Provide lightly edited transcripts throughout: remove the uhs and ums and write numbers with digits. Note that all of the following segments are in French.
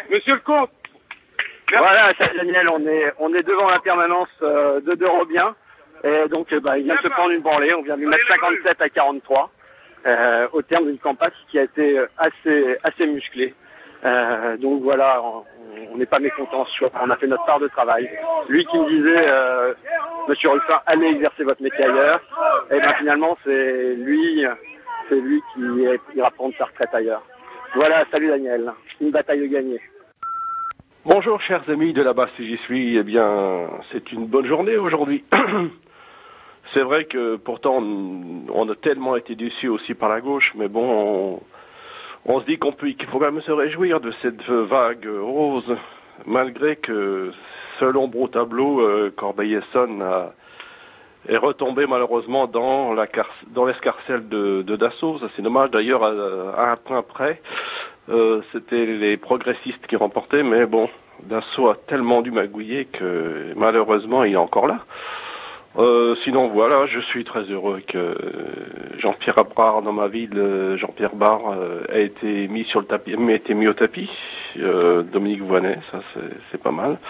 Monsieur le comte. Voilà, ça Daniel, on est devant la permanence de Robien. Et donc il vient de se prendre une branlée, on vient de lui mettre 57 à 43 au terme d'une campagne qui a été assez musclée. Donc voilà, on n'est pas mécontent, on a fait notre part de travail. Lui qui me disait, Monsieur Ruffin, allez exercer votre métier ailleurs, et finalement c'est lui qui ira prendre sa retraite ailleurs. Voilà, salut Daniel, une bataille gagnée. Bonjour chers amis de la Basse si j'y suis, eh bien c'est une bonne journée aujourd'hui. C'est vrai que pourtant on a tellement été déçus aussi par la gauche, mais bon, on se dit qu'il faut quand même se réjouir de cette vague rose, malgré que selon Beau Tableau, Corbeil-Essonnes est retombé malheureusement dans l'escarcelle de Dassault. Ça c'est dommage d'ailleurs à un point près. C'était les progressistes qui remportaient, mais bon, Dassault a tellement dû magouiller que malheureusement il est encore là. Sinon voilà, je suis très heureux que Jean-Pierre Barre dans ma ville, Jean-Pierre Barre a été mis sur le tapis, mais a été mis au tapis. Dominique Voynet, ça c'est pas mal.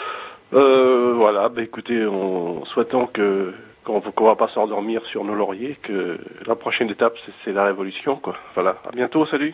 Voilà, écoutez, souhaitons qu'on va pas s'endormir sur nos lauriers, que la prochaine étape c'est la révolution, quoi. Voilà, à bientôt, salut.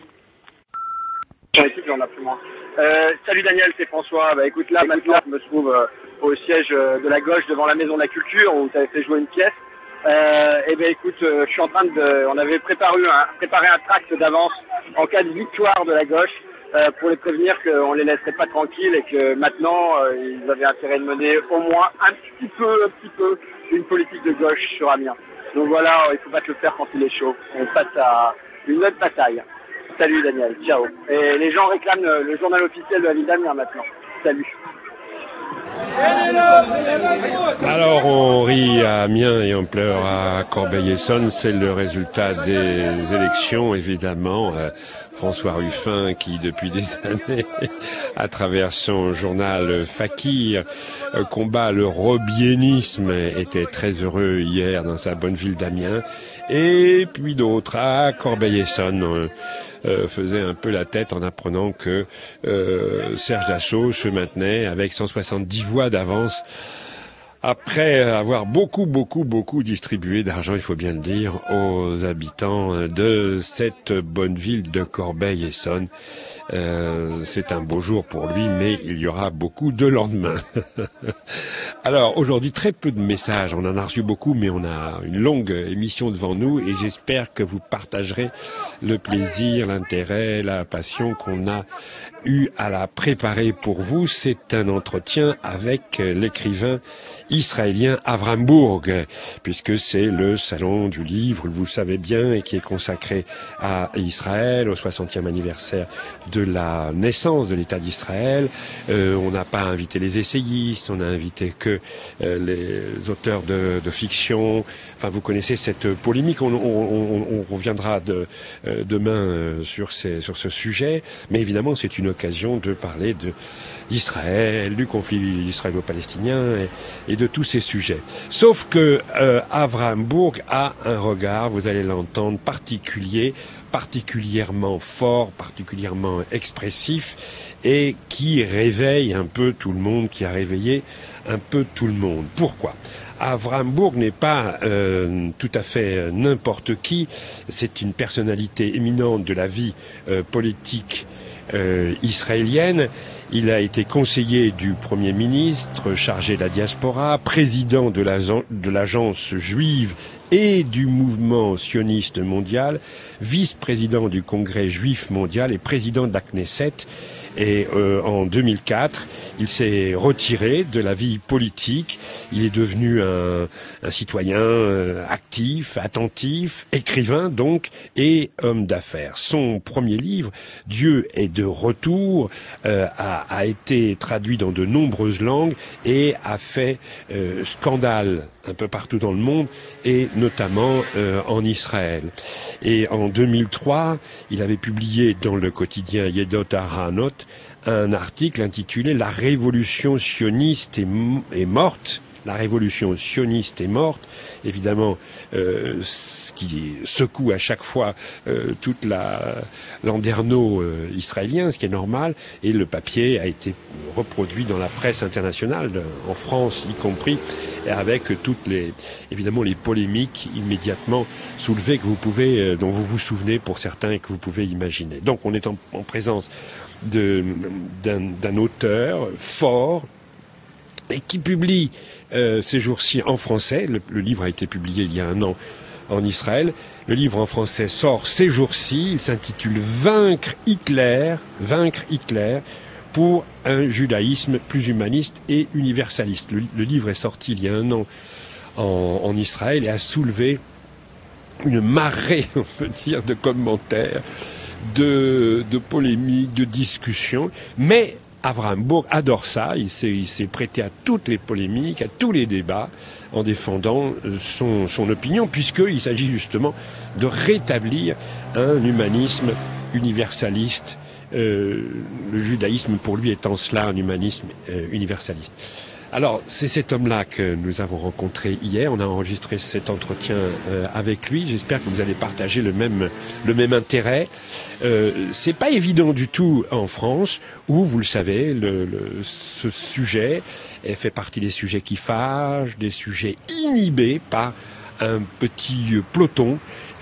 J'en ai plus moins. Salut Daniel, c'est François. Écoute, là maintenant je me trouve au siège de la gauche devant la Maison de la Culture où tu avais fait jouer une pièce. Écoute, je suis en train on avait préparé un tract d'avance en cas de victoire de la gauche pour les prévenir qu'on les laisserait pas tranquilles et que maintenant ils avaient intérêt de mener au moins un petit peu une politique de gauche sur Amiens. Donc voilà, il faut pas te le faire quand il est chaud. On passe à une autre bataille. Salut Daniel, ciao. Et les gens réclament le journal officiel de la ville d'Amiens maintenant. Salut. Alors on rit à Amiens et on pleure à Corbeil-Essonnes, c'est le résultat des élections évidemment. François Ruffin qui depuis des années, à travers son journal Fakir, combat le robiénisme, était très heureux hier dans sa bonne ville d'Amiens. Et puis d'autres à Corbeil-Essonnes faisaient un peu la tête en apprenant que Serge Dassault se maintenait avec 170 voix d'avance après avoir beaucoup distribué d'argent, il faut bien le dire, aux habitants de cette bonne ville de Corbeil-Essonnes. C'est un beau jour pour lui, mais il y aura beaucoup de lendemains. Alors, aujourd'hui, très peu de messages. On en a reçu beaucoup, mais on a une longue émission devant nous et j'espère que vous partagerez le plaisir, l'intérêt, la passion qu'on a eu à la préparer pour vous. C'est un entretien avec l'écrivain israélien Avram Burg, puisque c'est le salon du livre, vous le savez bien, et qui est consacré à Israël, au 60e anniversaire de la naissance de l'État d'Israël. On n'a pas invité les essayistes, on a invité que les auteurs de fiction. Enfin, vous connaissez cette polémique. On reviendra demain sur ce sujet, mais évidemment, c'est une occasion de parler d'Israël, du conflit israélo-palestinien et de tous ces sujets. Sauf que Avram Burg a un regard, vous allez l'entendre, particulièrement fort, particulièrement expressif et qui réveille un peu tout le monde, qui a réveillé un peu tout le monde. Pourquoi ? Avram Burg n'est pas tout à fait n'importe qui, c'est une personnalité éminente de la vie politique israélienne. Il a été conseiller du Premier ministre, chargé de la diaspora, président de l'agence juive et du mouvement sioniste mondial, vice-président du Congrès juif mondial et président de la Knesset. Et en 2004, il s'est retiré de la vie politique. Il est devenu un citoyen actif, attentif, écrivain donc, et homme d'affaires. Son premier livre, Dieu est de retour, a été traduit dans de nombreuses langues et a fait scandale un peu partout dans le monde et notamment en Israël. Et en 2003, il avait publié dans le quotidien Yedot Aharonot un article intitulé « La révolution sioniste est morte ». la révolution sioniste est morte, évidemment, ce qui secoue à chaque fois toute landerneau israélien, ce qui est normal, et le papier a été reproduit dans la presse internationale, en France y compris, avec évidemment les polémiques immédiatement soulevées que dont vous vous souvenez pour certains et que vous pouvez imaginer. Donc on est en présence d'un auteur fort et qui publie ces jours-ci en français. Le livre a été publié il y a un an en Israël. Le livre en français sort ces jours-ci. Il s'intitule Vaincre Hitler pour un judaïsme plus humaniste et universaliste. Le livre est sorti il y a un an en Israël et a soulevé une marée, on peut dire, de commentaires, de polémiques, de discussions, mais Avraham Burg adore ça, il s'est prêté à toutes les polémiques, à tous les débats, en défendant son opinion, puisqu'il s'agit justement de rétablir un humanisme universaliste, le judaïsme pour lui étant cela un humanisme universaliste. Alors, c'est cet homme-là que nous avons rencontré hier. On a enregistré cet entretien avec lui. J'espère que vous allez partager le même intérêt. C'est pas évident du tout en France, où vous le savez, ce sujet fait partie des sujets qui fâchent, des sujets inhibés par un petit peloton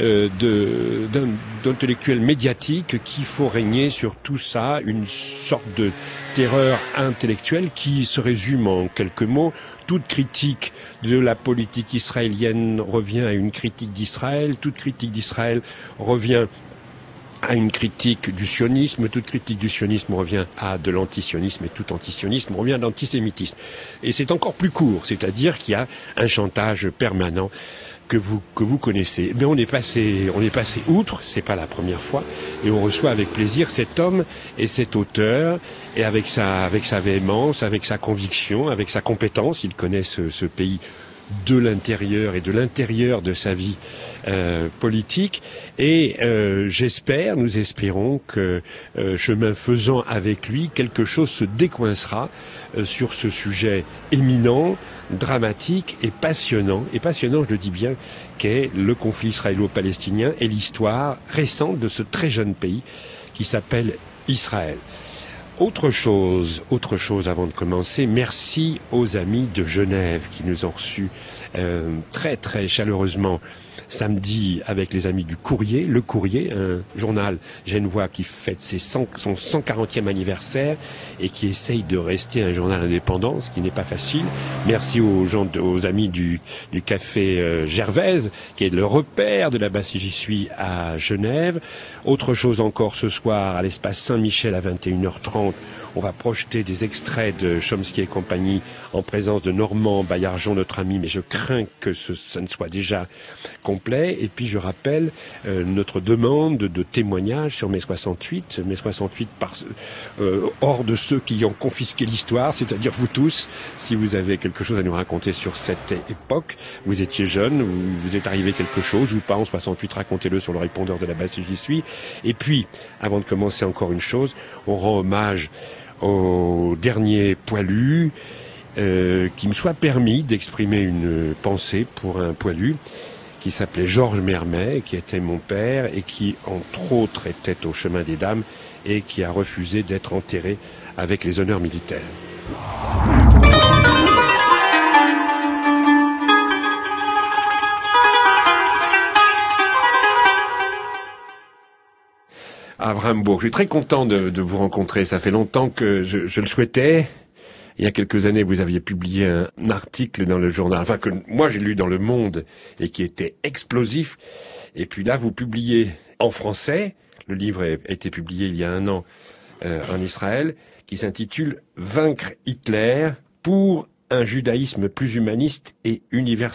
d'intellectuels médiatiques qui faut régner sur tout ça, une sorte de terreur intellectuelle qui se résume en quelques mots. Toute critique de la politique israélienne revient à une critique d'Israël, toute critique d'Israël revient à une critique du sionisme, toute critique du sionisme revient à de l'antisionisme et tout antisionisme revient à l'antisémitisme. Et c'est encore plus court, c'est-à-dire qu'il y a un chantage permanent que vous connaissez. Mais on est passé outre, c'est pas la première fois, et on reçoit avec plaisir cet homme et cet auteur, et avec sa véhémence, avec sa conviction, avec sa compétence. Il connaît ce pays de l'intérieur et de l'intérieur de sa vie politique, et nous espérons que chemin faisant avec lui, quelque chose se décoincera sur ce sujet éminent, dramatique et passionnant, je le dis bien, qu'est le conflit israélo-palestinien et l'histoire récente de ce très jeune pays qui s'appelle Israël. Autre chose avant de commencer, merci aux amis de Genève qui nous ont reçus très très chaleureusement samedi avec les amis du Courrier, Le Courrier, un journal genevois qui fête son 140e anniversaire et qui essaye de rester un journal indépendant, ce qui n'est pas facile. Merci aux amis du café Gervaise, qui est le repère de la Bastille J'y suis à Genève. Autre chose encore ce soir à l'espace Saint-Michel à 21h30. On va projeter des extraits de Chomsky et compagnie en présence de Normand Baillargeon, notre ami, mais je crains que ça ne soit déjà complet. Et puis je rappelle notre demande de témoignage sur mai 68 hors de ceux qui ont confisqué l'histoire, c'est-à-dire vous tous, si vous avez quelque chose à nous raconter sur cette époque, vous étiez jeune, vous êtes arrivé quelque chose ou pas en 68, racontez-le sur le répondeur de la Bastille J'y suis. Et puis, avant de commencer encore une chose, on rend hommage au dernier poilu, qui me soit permis d'exprimer une pensée pour un poilu qui s'appelait Georges Mermet, qui était mon père et qui, entre autres, était au chemin des dames et qui a refusé d'être enterré avec les honneurs militaires. Avraham Burg, je suis très content de vous rencontrer. Ça fait longtemps que je le souhaitais. Il y a quelques années, vous aviez publié un article dans le journal, enfin que moi j'ai lu dans Le Monde et qui était explosif. Et puis là, vous publiez en français. Le livre a été publié il y a un an en Israël, qui s'intitule « Vaincre Hitler pour un judaïsme plus humaniste et universaliste ».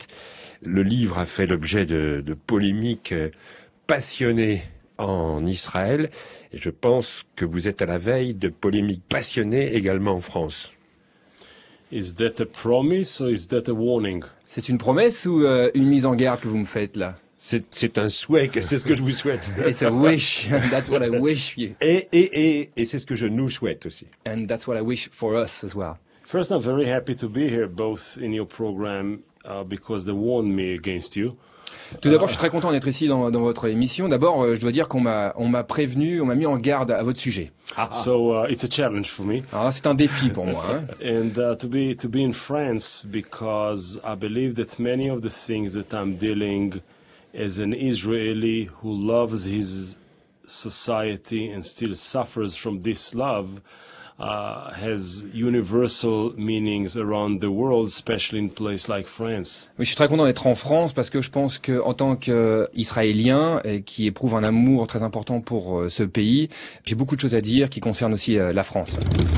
Le livre a fait l'objet de polémiques passionnées en Israël, et je pense que vous êtes à la veille de polémiques passionnées également en France. Is that a promise or is that a warning? C'est une promesse ou une mise en garde que vous me faites là? C'est un souhait, c'est ce que je vous souhaite. It's a wish. That's what I wish you. Et c'est ce que je nous souhaite aussi. And that's what I wish for us as well. First, I'm very happy to be here, both in your program, because they warned me against you. Tout d'abord, je suis très content d'être ici dans votre émission. D'abord, je dois dire qu'on m'a prévenu, on m'a mis en garde à votre sujet. So it's a challenge for me. Alors là, c'est un défi pour moi. Hein. And to be in France, because I believe that many of the things that I'm dealing as an Israeli who loves his society and still suffers from this love has universal meanings around the world, especially in a place like France. Mais je suis très content d'être en France parce que je pense que en tant qu'Israélien qui éprouve un amour très important pour ce pays, j'ai beaucoup de choses à dire qui concernent aussi la France.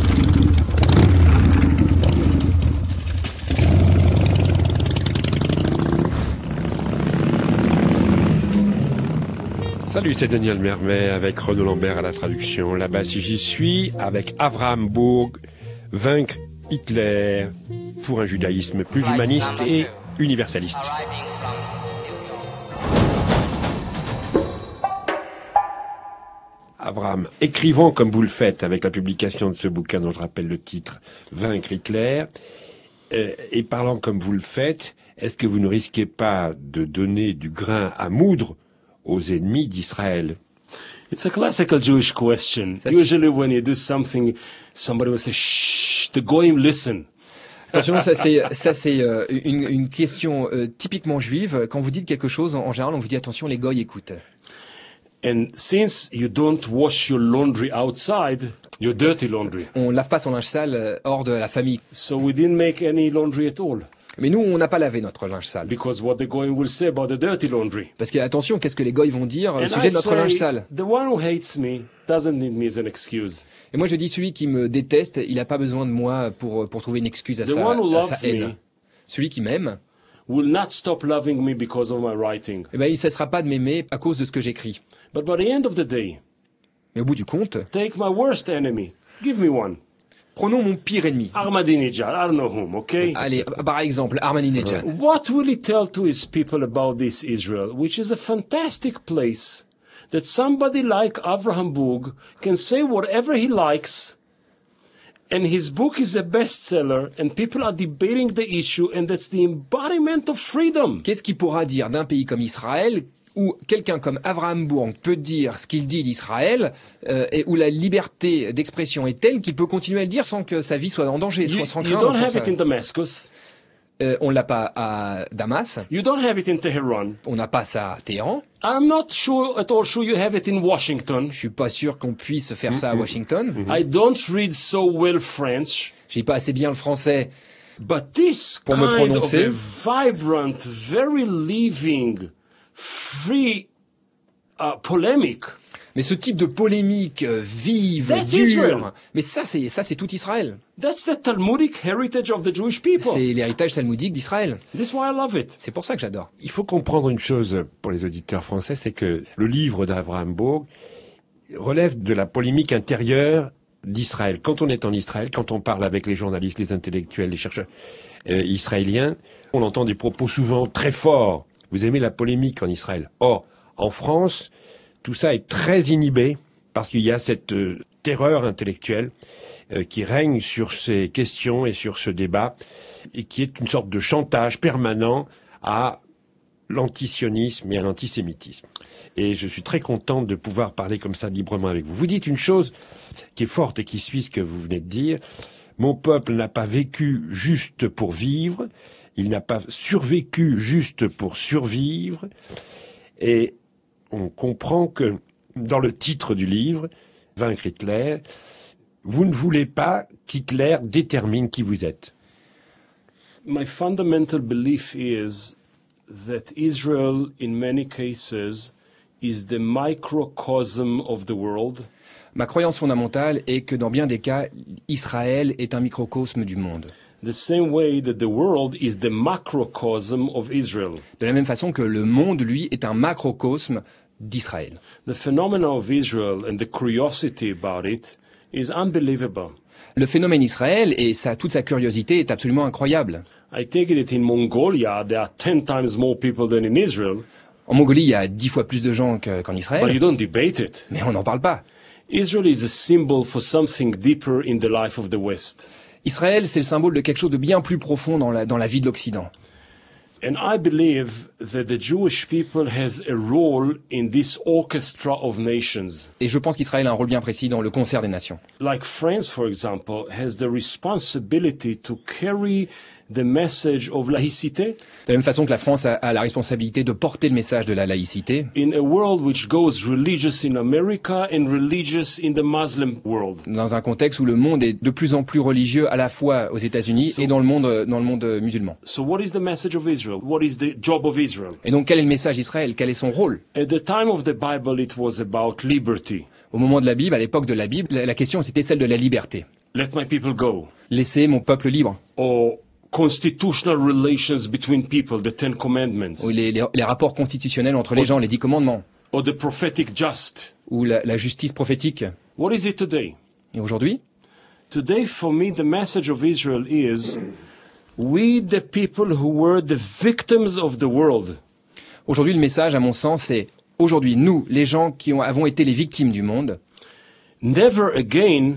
Salut, c'est Daniel Mermet avec Renaud Lambert à la traduction. Là-bas, si j'y suis, avec Avraham Burg, vaincre Hitler pour un judaïsme plus humaniste et universaliste. Avraham, écrivant comme vous le faites avec la publication de ce bouquin dont je rappelle le titre, Vaincre Hitler, et parlant comme vous le faites, est-ce que vous ne risquez pas de donner du grain à moudre aux ennemis d'Israël? It's a classical Jewish question. Usually when you do something, somebody will say, shh, the goyim listen. Attention, ça c'est une question typiquement juive. Quand vous dites quelque chose, en général, on vous dit attention, les goy écoutent. And since you don't wash your laundry outside, your dirty laundry. On lave pas son linge sale hors de la famille. So we didn't make any laundry at all. Mais nous, on n'a pas lavé notre linge sale. Because what the goyim will say about the dirty laundry. Parce que attention, qu'est-ce que les goy vont dire au sujet de notre linge sale? The one who hates me doesn't need me as an excuse. Et moi, je dis celui qui me déteste, il n'a pas besoin de moi pour trouver une excuse à sa haine. Celui qui m'aime will not stop loving me because of my writing. Eh ben, il cessera pas de m'aimer à cause de ce que j'écris. But by the end of the day, mais au bout du compte, take my worst enemy. Give me one. Prenons mon pire ennemi. Ahmadinejad, I don't know whom, okay? Allez, par exemple, Ahmadinejad. What will he tell to his people about this Israel, which is a fantastic place, that somebody like Avraham Burg can say whatever he likes, and his book is a bestseller, and people are debating the issue, and that's the embodiment of freedom. Qu'est-ce qu'il pourra dire d'un pays comme Israël où quelqu'un comme Avraham Burg peut dire ce qu'il dit d'Israël et où la liberté d'expression est telle qu'il peut continuer à le dire sans que sa vie soit en danger, sans craindre. You don't have it in Damascus. On l'a pas à Damas. You don't have it in Tehran. On n'a pas ça à Téhéran. I'm not sure at all sure you have it in Washington. Je suis pas sûr qu'on puisse faire ça à Washington. I don't read so well French. Je lis pas assez bien le français. But this pour me kind prononcer. of a vibrant, very living, free polemic. Mais ce type de polémique vive, dure. Mais ça c'est tout Israël. That's the Talmudic heritage of the Jewish people. C'est l'héritage talmudique d'Israël. This is why I love it. C'est pour ça que j'adore. Il faut comprendre une chose pour les auditeurs français, c'est que le livre d'Avraham Burg relève de la polémique intérieure d'Israël. Quand on est en Israël, quand on parle avec les journalistes, les intellectuels, les chercheurs israéliens, on entend des propos souvent très forts. Vous aimez la polémique en Israël. Or, en France, tout ça est très inhibé parce qu'il y a cette terreur intellectuelle qui règne sur ces questions et sur ce débat et qui est une sorte de chantage permanent à l'antisionisme et à l'antisémitisme. Et je suis très content de pouvoir parler comme ça librement avec vous. Vous dites une chose qui est forte et qui suit ce que vous venez de dire. Mon peuple n'a pas vécu juste pour vivre. Il n'a pas survécu juste pour survivre. Et on comprend que dans le titre du livre, Vaincre Hitler, vous ne voulez pas qu'Hitler détermine qui vous êtes. My fundamental belief is that Israel, in many cases, is the microcosm of the world. Ma croyance fondamentale est que dans bien des cas, Israël est un microcosme du monde. The same way that the world is the macrocosm of Israel. De la même façon que le monde, lui, est un macrocosme d'Israël. The phenomena of Israel and the curiosity about it is unbelievable. Le phénomène Israël et toute sa curiosité est absolument incroyable. I take it that in Mongolia there are 10 times more people than in Israel. En Mongolie, il y a 10 fois plus de gens qu'en Israël. But you don't debate it. Mais on n'en parle pas. Israel is a symbol for something deeper in the life of the West. Israël, c'est le symbole de quelque chose de bien plus profond dans la vie de l'Occident. And I believe that the Jewish people has a role in this orchestra of nations. Et je pense qu'Israël a un rôle bien précis dans le concert des nations. Like France, for example, has the responsibility to carry the message of laïcité De la même façon que la France a la responsabilité de porter le message de la laïcité in a world which goes religious in America and religious in the Muslim world. dans un contexte où le monde est de plus en plus religieux à la fois aux États-Unis et dans le monde musulman. So what is the message of Israel? What is the job of Israel? Et donc quel est le message d'Israël? Quel est son rôle? At the time of the Bible, it was about liberty. Au moment de la Bible, à l'époque de la Bible, la question c'était celle de la liberté. Let my people go. Laissez mon peuple libre. Or constitutional relations between people, the Ten Commandments. Ou les rapports constitutionnels entre les gens, les 10 commandements. Or the prophetic just. Ou la justice prophétique. What is it today? Et aujourd'hui? Today, for me, the message of Israel is, we the people who were the victims of the world. Aujourd'hui, le message, à mon sens, c'est aujourd'hui, nous, les gens qui avons été les victimes du monde, Never again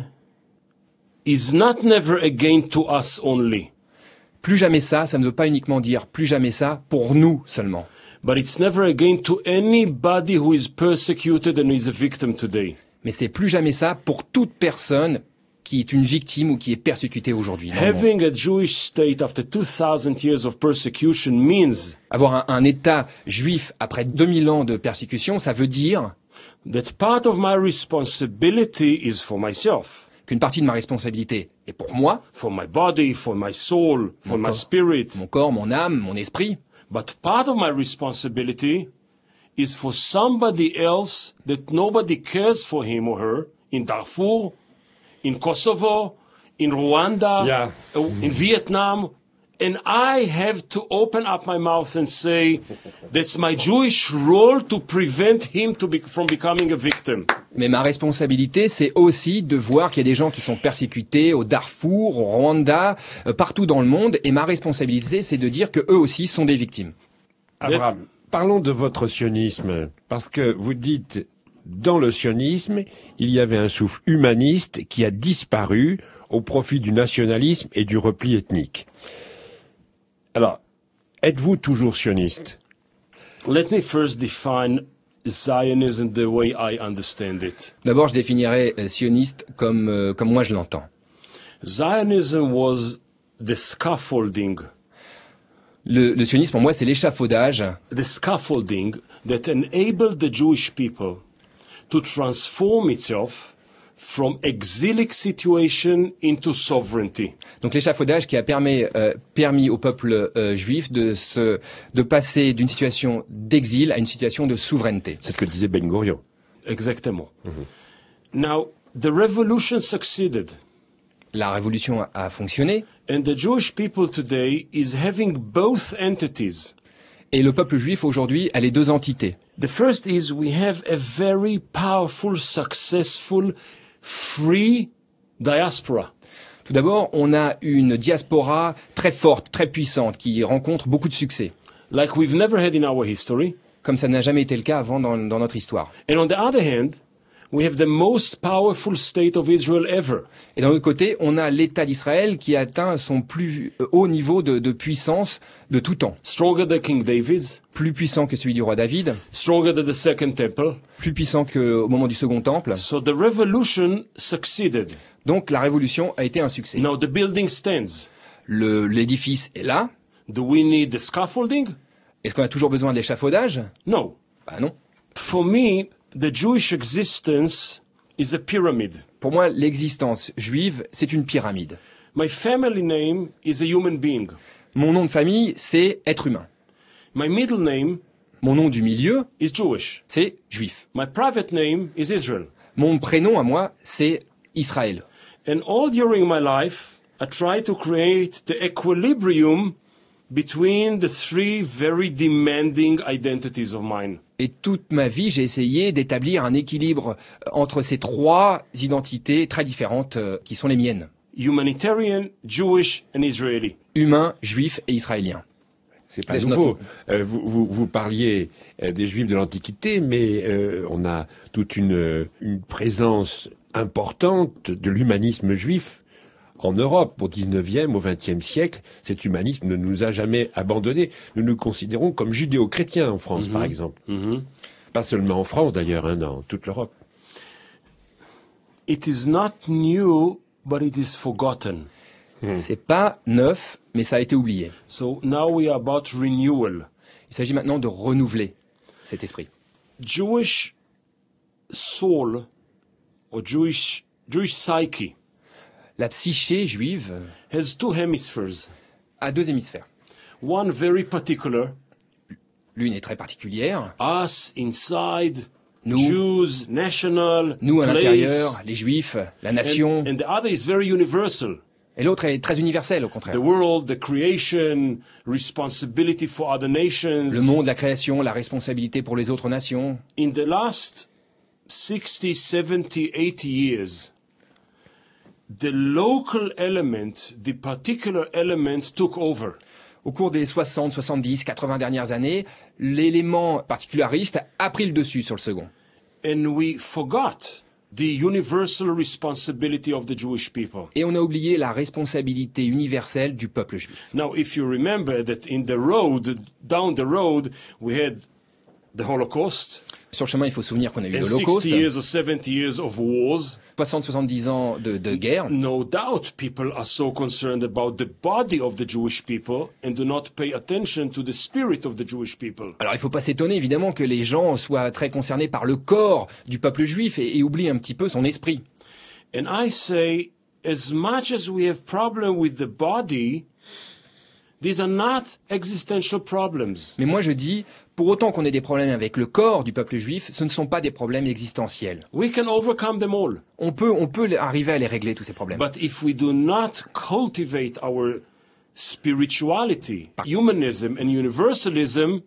is not never again to us only. plus jamais ça ne veut pas uniquement dire plus jamais ça pour nous seulement. But it's never again to anybody who is persecuted and is a victim today. Mais c'est plus jamais ça pour toute personne qui est une victime ou qui est persécutée aujourd'hui. dans le monde. Having a Jewish state after 2000 years of persecution means Avoir un État juif après 2000 ans de persécution, ça veut dire that part of my responsibility is for myself, qu'une partie de ma responsabilité est pour moi, for my body, for my soul, for my spirit. mon corps, mon âme, mon esprit. But part of my responsibility is for somebody else that nobody cares for him or her in Darfur, in Kosovo, in Rwanda, in Vietnam. And I have to open up my mouth and say, that's my Jewish role to prevent him from becoming a victim. Mais ma responsabilité, c'est aussi de voir qu'il y a des gens qui sont persécutés au Darfour, au Rwanda, partout dans le monde. Et ma responsabilité, c'est de dire que eux aussi sont des victimes. Abraham, parlons de votre sionisme, parce que vous dites, dans le sionisme, il y avait un souffle humaniste qui a disparu au profit du nationalisme et du repli ethnique. Alors, êtes-vous toujours sioniste? Let me first define Zionism the way I understand it. D'abord, je définirais sioniste comme moi je l'entends. Zionism was the scaffolding. Le sionisme, pour moi, c'est l'échafaudage The scaffolding that enabled the Jewish people to transform itself from exilic situation into sovereignty. Donc l'échafaudage qui a permis au peuple juif de passer d'une situation d'exil à une situation de souveraineté. C'est ce que disait Ben Gurion. Exactement. Now, the revolution succeeded. La révolution a fonctionné And the Jewish people today is having both entities. et le peuple juif aujourd'hui a les deux entités. The first is we have a very powerful, successful, free diaspora. Tout d'abord, on a une diaspora très forte, très puissante, qui rencontre beaucoup de succès, Like we've never had in our history. comme ça n'a jamais été le cas avant dans notre histoire. And on the other hand, we have the most powerful state of Israel ever. Et d'un autre côté, on a l'État d'Israël qui a atteint son plus haut niveau de puissance de tout temps. Stronger than King David's, Plus puissant que celui du roi David, stronger than the Second Temple. plus puissant qu'au moment du Second Temple. So the revolution succeeded. Donc la révolution a été un succès. Now the building stands. L'édifice est là. Do we need the scaffolding? Est-ce qu'on a toujours besoin de l'échafaudage? No. Bah non. For me, the Jewish existence is a pyramid. Pour moi, l'existence juive, c'est une pyramide. My family name is a human being. Mon nom de famille, c'est être humain. My middle name Mon nom du milieu, is Jewish. c'est juif. My private name is Israel. Mon prénom à moi, c'est Israël. And all during my life, I try to create the equilibrium between the three very demanding identities of mine. Et toute ma vie, j'ai essayé d'établir un équilibre entre ces trois identités très différentes qui sont les miennes. Humanitarian, Jewish, and Israeli. Humain, juif et israélien. C'est pas nouveau. Vous parliez des Juifs de l'Antiquité, mais on a toute une présence importante de l'humanisme juif En Europe, au 19e, au 20e siècle, cet humanisme ne nous a jamais abandonnés. Nous nous considérons comme judéo-chrétiens en France, par exemple. Pas seulement en France, d'ailleurs, hein, dans toute l'Europe. It is not new, but it is forgotten. C'est pas neuf, mais ça a été oublié. So now we are about renewal. Il s'agit maintenant de renouveler cet esprit. Jewish soul or Jewish psyche La psyché juive has two hemispheres. a deux hémisphères. One very particular, L'une est très particulière. us inside, Nous. Jews, national, Nous à place, l'intérieur, les juifs, la nation. and the other is very universal. Et l'autre est très universelle, au contraire. The world, the creation, responsibility for other nations. Le monde, la création, la responsabilité pour les autres nations. In the last 60, 70, 80 years, the local element, the particular element took over. Au cours des 60, 70, 80 dernières années, l'élément particulariste a pris le dessus sur le second. And we forgot the universal responsibility of the Jewish people. Et on a oublié la responsabilité universelle du peuple juif. Now, if you remember that in the road, down the road, we had the Holocaust, Sur le chemin, il faut se souvenir qu'on a eu and l'Holocauste, 60 years or 70 years of wars. 60, 70 ans de guerre. No doubt people are so concerned about the body of the Jewish people and do not pay attention to the spirit of the Jewish people. Alors il faut pas s'étonner évidemment que les gens soient très concernés par le corps du peuple juif et oublient un petit peu son esprit. And I say, as much as we have problem with the body, these are not existential problems. Mais moi je dis, pour autant qu'on ait des problèmes avec le corps du peuple juif, ce ne sont pas des problèmes existentiels. We can overcome them all. On peut arriver à les régler tous ces problèmes. But if we do not cultivate our spirituality, humanism and universalism,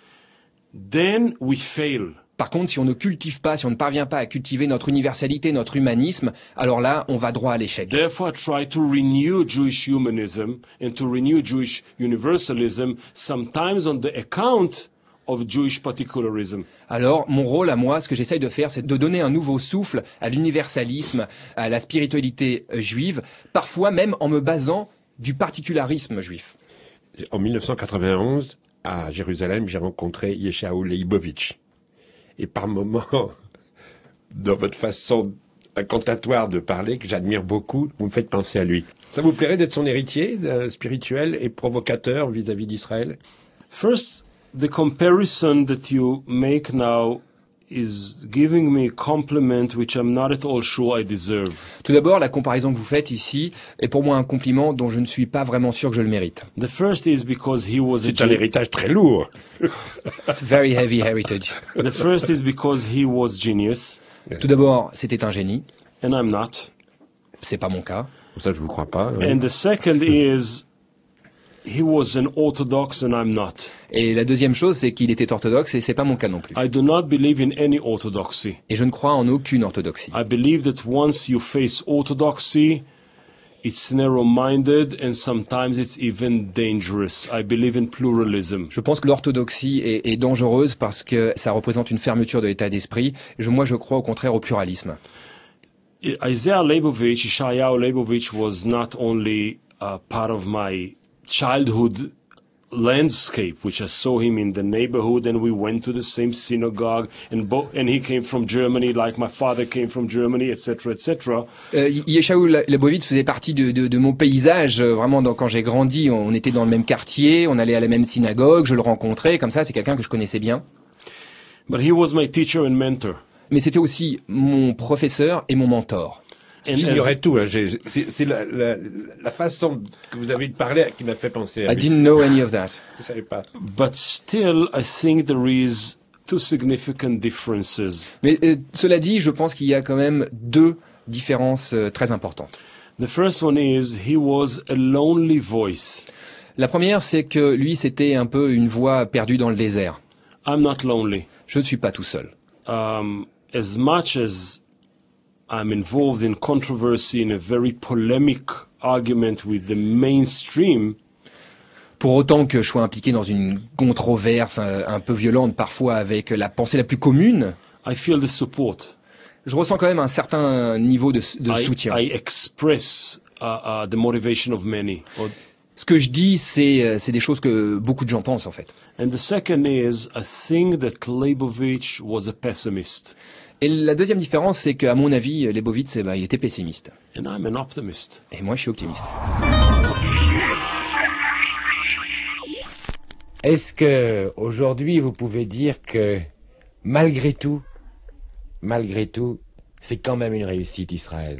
then we fail. Par contre, si on ne cultive pas, si on ne parvient pas à cultiver notre universalité, notre humanisme, alors là, on va droit à l'échec. Therefore, I try to renew Jewish humanism and to renew Jewish universalism, sometimes on the account of Jewish particularism. Alors, mon rôle à moi, ce que j'essaye de faire, c'est de donner un nouveau souffle à l'universalisme, à la spiritualité juive, parfois même en me basant du particularisme juif. En 1991, à Jérusalem, j'ai rencontré Yeshayahu Leibovitch. Et par moments, dans votre façon incantatoire de parler, que j'admire beaucoup, vous me faites penser à lui. Ça vous plairait d'être son héritier, spirituel et provocateur vis-à-vis d'Israël? First, the comparison that you make now is giving me a compliment which I'm not at all sure I deserve. Tout d'abord, la comparaison que vous faites ici est pour moi un compliment dont je ne suis pas vraiment sûr que je le mérite. The first is because he was C'est un héritage très lourd. It's very heavy heritage. The first is because he was genius, Tout d'abord, c'était un génie. and I'm not. C'est pas mon cas. Ça, je vous crois pas. Ouais. And the second is he was an orthodox and I'm not. Et la deuxième chose, c'est qu'il était orthodoxe et c'est pas mon cas non plus. I do not believe in any orthodoxy. Et je ne crois en aucune orthodoxie. I believe that once you face orthodoxy, it's narrow-minded and sometimes it's even dangerous. I believe in pluralism. Je pense que l'orthodoxie est dangereuse parce que ça représente une fermeture de l'état d'esprit. Moi, je crois au contraire au pluralisme. Yeshayahu Leibovitch was not only part of my childhood landscape, which I saw him in the neighborhood, and we went to the same synagogue, and he came from Germany, like my father came from Germany, etc., etc. Yeshayahu Leibovitch faisait partie de mon paysage. Vraiment, quand j'ai grandi, on était dans le même quartier, on allait à la même synagogue, je le rencontrais. Comme ça, c'est quelqu'un que je connaissais bien. But he was my teacher and mentor. Mais c'était aussi mon professeur et mon mentor. J'ignorais tout. Hein. C'est la façon que vous avez de parler qui m'a fait penser à I lui. didn't know any of that. Je savais pas. But still, I think there is two significant differences. Mais cela dit, je pense qu'il y a quand même deux différences très importantes. The first one is he was a lonely voice. La première, c'est que lui, c'était un peu une voix perdue dans le désert. I'm not lonely. Je ne suis pas tout seul. As much as I'm involved in controversy in a very polemic argument with the mainstream, Pour autant que je sois impliqué dans une controverse un peu violente, parfois avec la pensée la plus commune, I feel the support. je ressens quand même un certain niveau de soutien. I express the motivation of many. Ce que je dis, c'est des choses que beaucoup de gens pensent en fait. And the second is, I think that Leibovitch was a pessimist. Et la deuxième différence, c'est qu'à mon avis, Leibovitz, il était pessimiste. And I'm an optimist. Et moi, je suis optimiste. Est-ce que aujourd'hui vous pouvez dire que malgré tout, c'est quand même une réussite Israël?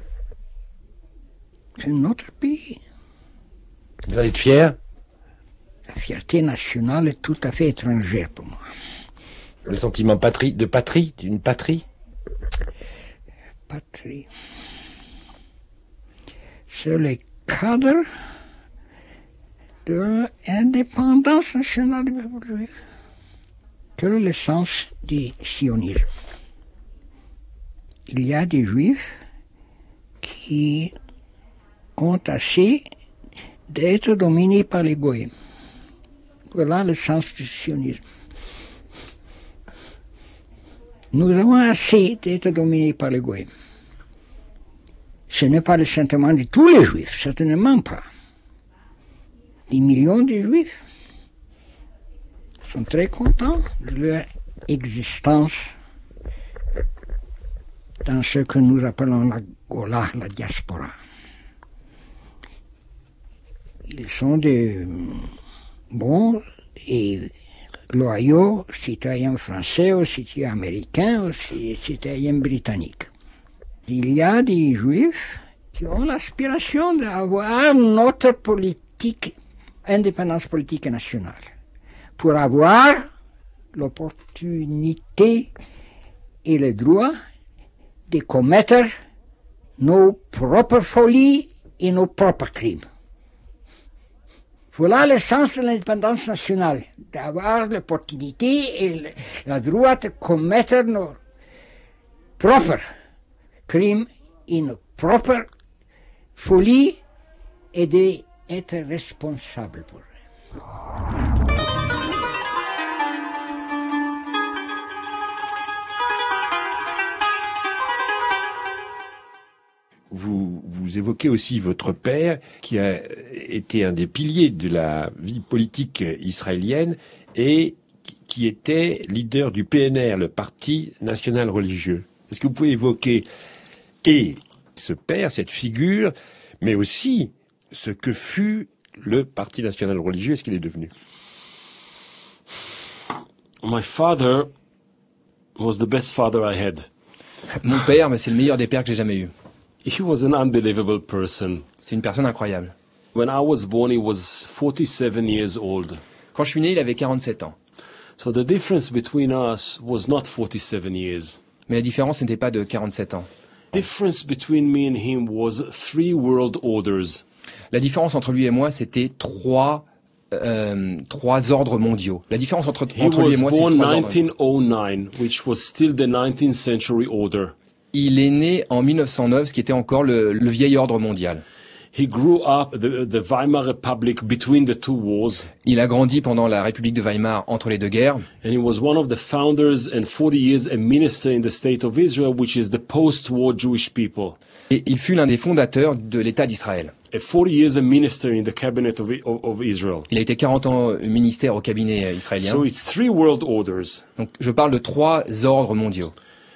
C'est notre pays. Vous allez être fier? La fierté nationale est tout à fait étrangère pour moi. Le sentiment de patrie, d'une patrie? Patrie. C'est le cadre de l'indépendance nationale du peuple juif. Quel est le sens du sionisme? Il y a des juifs qui ont assez d'être dominés par les goïms. Voilà le sens du sionisme. Nous avons assez d'être dominés par les goïms. Ce n'est pas le sentiment de tous les juifs, certainement pas. Des millions de juifs sont très contents de leur existence dans ce que nous appelons la Gola, la diaspora. Ils sont de bons et loyaux citoyens français ou citoyens américains ou citoyens britanniques. Il y a des juifs qui ont l'aspiration d'avoir notre politique, indépendance politique nationale, pour avoir l'opportunité et le droit de commettre nos propres folies et nos propres crimes. Voilà le sens de l'indépendance nationale, d'avoir l'opportunité et le droit de commettre nos propres crimes et nos propres folies et d'être responsable pour eux. Vous évoquez aussi votre père, qui a été un des piliers de la vie politique israélienne et qui était leader du PNR, le Parti national religieux. Est-ce que vous pouvez évoquer et ce père, cette figure, mais aussi ce que fut le Parti national religieux, ce qu'il est devenu? My father was the best father I had. Mon père, c'est le meilleur des pères que j'ai jamais eu. He was an unbelievable person. C'est une personne incroyable. When I was born, he was 47 years old. Quand je suis né, il avait 47 ans. So the difference between us was not 47 years. Mais la différence n'était pas de 47 ans. The difference between me and him was 3 world orders. La différence entre lui et moi, c'était trois ordres mondiaux. La différence entre lui et moi, c'est 3 ordres. He was born 1909, which was still the 19th century order. Il est né en 1909, ce qui était encore le vieil ordre mondial. He grew up the Weimar Republic between the two wars. Il a grandi pendant la République de Weimar entre les deux guerres. And he was one of the founders and 40 years a minister in the state of Israel, which is the post-war Jewish people. Et il fut l'un des fondateurs de l'État d'Israël. A 40 years a minister in the cabinet of Israel. Il a été 40 ans ministère au cabinet israélien. So it's 3 world orders. Donc je parle de 3 ordres mondiaux.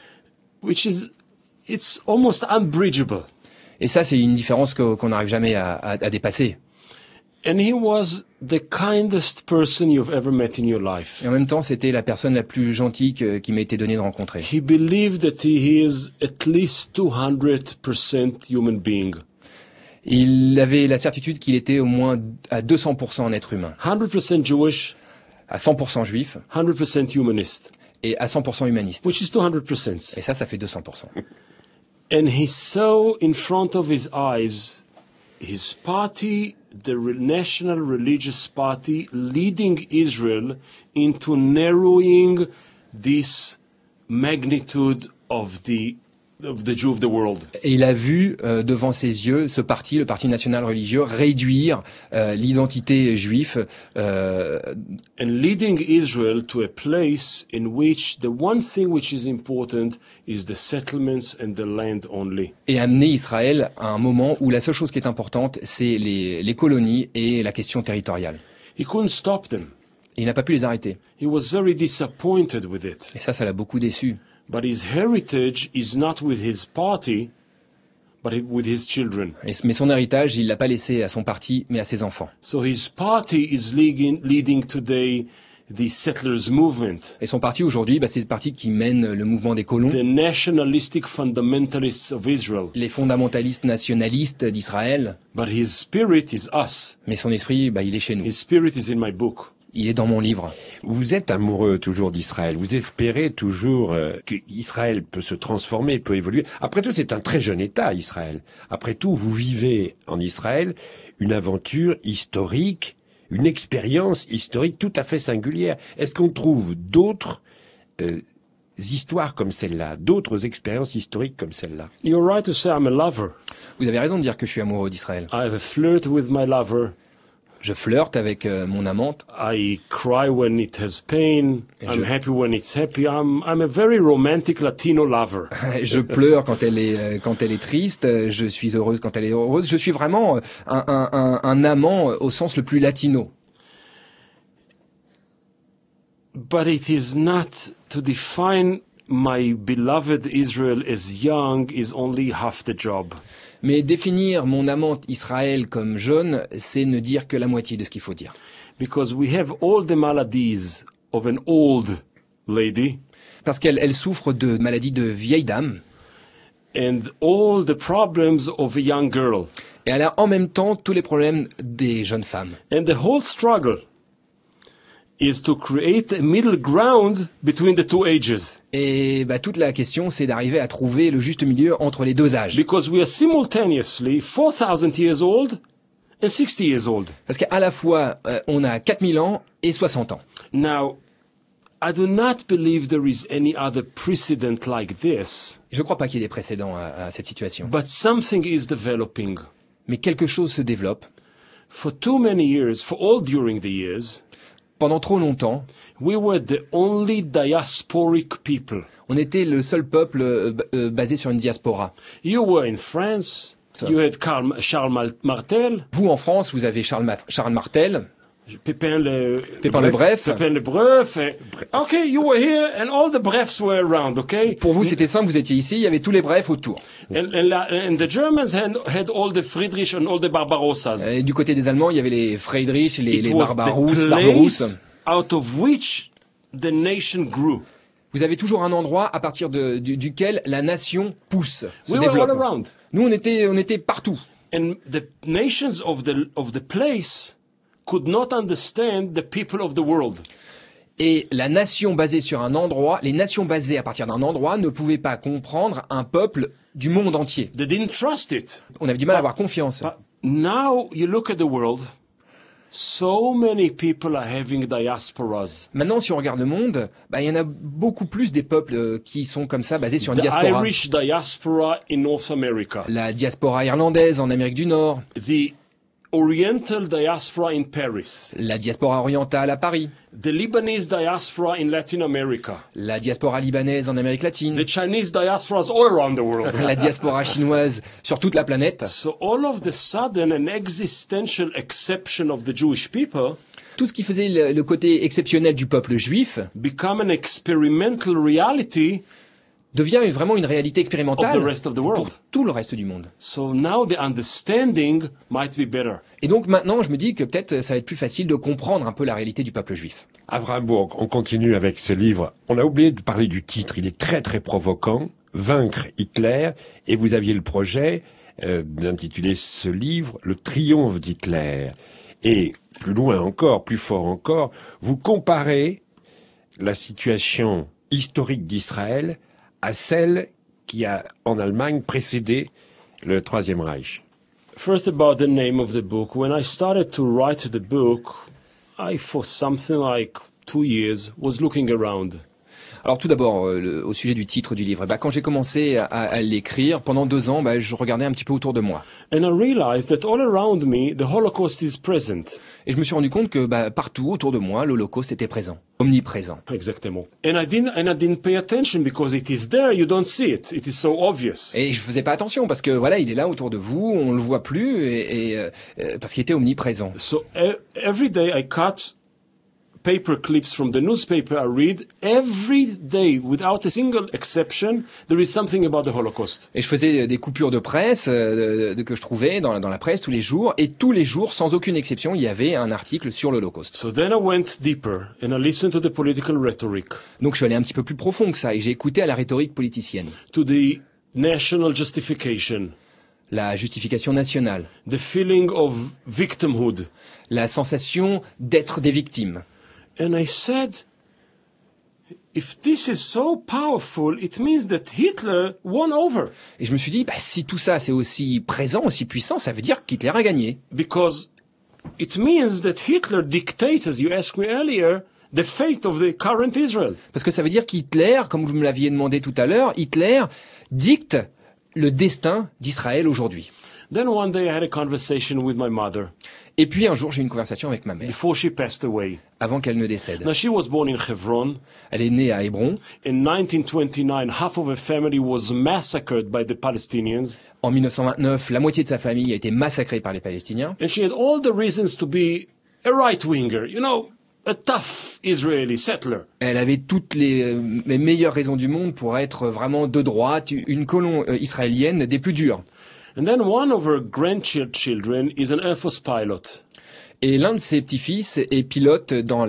It's almost unbridgeable. Et ça, c'est une différence qu'on n'arrive jamais à dépasser. And he was the kindest person you've ever met in your life. Et en même temps, c'était la personne la plus gentille qui m'a été donnée de rencontrer. He believed that he is at least 200% human being. Il avait la certitude qu'il était au moins à 200% un être humain. 100% Jewish. À 100% juif. 100% humanist. Et à 100% humaniste. Which is 200%. Et ça fait 200%. And he saw in front of his eyes his party, the National Religious Party, leading Israel into narrowing this magnitude of the of the Jew of the world. Et il a vu devant ses yeux ce parti, le Parti national religieux, réduire l'identité juive And leading Israel to a place in which the one thing which is important is the settlements and the land only. et amener Israël à un moment où la seule chose qui est importante, c'est les colonies et la question territoriale. He couldn't stop them. Et il n'a pas pu les arrêter. He was very disappointed with it. Et ça l'a beaucoup déçu. But his heritage is not with his party, but with his children. Mais son héritage, il l'a pas laissé à son parti, mais à ses enfants. So his party is leading today the settlers movement, Et son parti aujourd'hui, c'est le parti qui mène le mouvement des colons, the nationalistic fundamentalists of Israel. les fondamentalistes nationalistes d'Israël. But his spirit is us. Mais son esprit, il est chez nous. His spirit is in my book. Il est dans mon livre. Vous êtes amoureux toujours d'Israël. Vous espérez toujours qu'Israël peut se transformer, peut évoluer. Après tout, c'est un très jeune État, Israël. Après tout, vous vivez en Israël une aventure historique, une expérience historique tout à fait singulière. Est-ce qu'on trouve d'autres histoires comme celle-là, d'autres expériences historiques comme celle-là? You're right to say I'm a lover. Vous avez raison de dire que je suis amoureux d'Israël. I have a flirt with my lover. Je flirte avec mon amante. I cry when it has pain. I'm happy when it's happy. I'm a very romantic Latino lover. Je pleure quand elle est triste. Je suis heureuse quand elle est heureuse. Je suis vraiment un amant au sens le plus latino. But it is not to define my beloved Israel as young is only half the job. Mais définir mon amante Israël comme jeune, c'est ne dire que la moitié de ce qu'il faut dire. Because we have all the maladies of an old lady. Parce qu'elle souffre de maladies de vieille dame. And all the problems of a young girl. Et elle a en même temps tous les problèmes des jeunes femmes. And the whole struggle is to create a middle ground between the two ages. Et toute la question, c'est d'arriver à trouver le juste milieu entre les deux âges. Because we are simultaneously 4,000 years old and 60 years old. Parce qu'à la fois, on a 4000 ans et 60 ans. Now, I do not believe there is any other precedent like this. Je ne crois pas qu'il y ait des précédents à cette situation. But something is developing. Mais quelque chose se développe. For too many years, for all during the years, pendant trop longtemps, we were the only diasporic people. On était le seul peuple basé sur une diaspora. You were in France. You had Charles Martel. Vous en France, vous avez Charles Martel. Pépin le Bref. Okay, you were here and all the Brefs were around, okay? Pour vous, c'était simple, vous étiez ici, il y avait tous les Brefs autour. And the Germans had all the Friedrich and all the Barbarossas. Et du côté des Allemands, il y avait les Friedrich, les Barbarousse. Out of which the nation grew. Vous avez toujours un endroit à partir duquel la nation pousse, se développe. We were all around. Nous, on était partout. And the nations of the place could not understand the people of the world. Et la nation basée sur un endroit, les nations basées à partir d'un endroit ne pouvaient pas comprendre un peuple du monde entier. They didn't trust it. On avait du mal à avoir confiance. But now you look at the world, so many people are having diasporas. Maintenant, si on regarde le monde, il y en a beaucoup plus des peuples qui sont comme ça, basés sur une diaspora. The Irish diaspora in North America. La diaspora irlandaise en Amérique du Nord. The Oriental diaspora in Paris. La diaspora orientale à Paris. The Lebanese diaspora in Latin America. La diaspora libanaise en Amérique latine. The Chinese diasporas all around the world. La diaspora chinoise sur toute la planète. So all of the sudden an existential exception of the Jewish people. Tout ce qui faisait le côté exceptionnel du peuple juif. Become an experimental reality. Devient vraiment une réalité expérimentale pour tout le reste du monde. So now the understanding might be better. Et donc maintenant, je me dis que peut-être ça va être plus facile de comprendre un peu la réalité du peuple juif. Avraham Bourg, on continue avec ce livre. On a oublié de parler du titre, il est très très provoquant, Vaincre Hitler, et vous aviez le projet d'intituler ce livre Le triomphe d'Hitler. Et plus loin encore, plus fort encore, vous comparez la situation historique d'Israël à celle qui a, en Allemagne, précédé le Troisième Reich. First about the name of the book. When I started to write the book, I, for something like 2 years, was looking around. Alors tout d'abord, au sujet du titre du livre, quand j'ai commencé à l'écrire, pendant 2 ans, je regardais un petit peu autour de moi. And I realized that all around me, the Holocaust is present. Et je me suis rendu compte que partout autour de moi, l'Holocauste était présent, omniprésent. Exactement. And I didn't pay attention because it is there, you don't see it. It is so obvious. Et je faisais pas attention parce que voilà, il est là autour de vous, on le voit plus parce qu'il était omniprésent. So every day I cut paper clips from the newspaper I read. Every day, without a single exception, there is something about the Holocaust. Et je faisais des coupures de presse que je trouvais dans la presse tous les jours, et tous les jours, sans aucune exception, il y avait un article sur l'Holocauste. So then I went deeper and I listened to the political rhetoric. Donc je suis allé un petit peu plus profond que ça et j'ai écouté à la rhétorique politicienne. To the national justification. La justification nationale. The feeling of victimhood. La sensation d'être des victimes. And I said, if this is so powerful, it means that Hitler won over. Et je me suis dit, si tout ça c'est aussi présent, aussi puissant, ça veut dire qu'Hitler a gagné. Because it means that Hitler dictates, as you asked me earlier, the fate of the current Israel. Parce que ça veut dire qu'Hitler, comme vous me l'aviez demandé tout à l'heure, Hitler dicte le destin d'Israël aujourd'hui. Then one day I had a conversation with my mother. Et puis un jour, j'ai eu une conversation avec ma mère. Before she passed away. Avant qu'elle ne décède. Now she was born in Hebron. Elle est née à Hébron. In 1929, half of her family was massacred by the Palestinians. En 1929, la moitié de sa famille a été massacrée par les Palestiniens. And she had all the reasons to be a right-winger, a tough Israeli settler. Elle avait toutes les meilleures raisons du monde pour être vraiment de droite, une colon israélienne des plus dures. And then one of her grandchildren is an Air Force pilot. Et l'un de ses petits-fils est pilote dans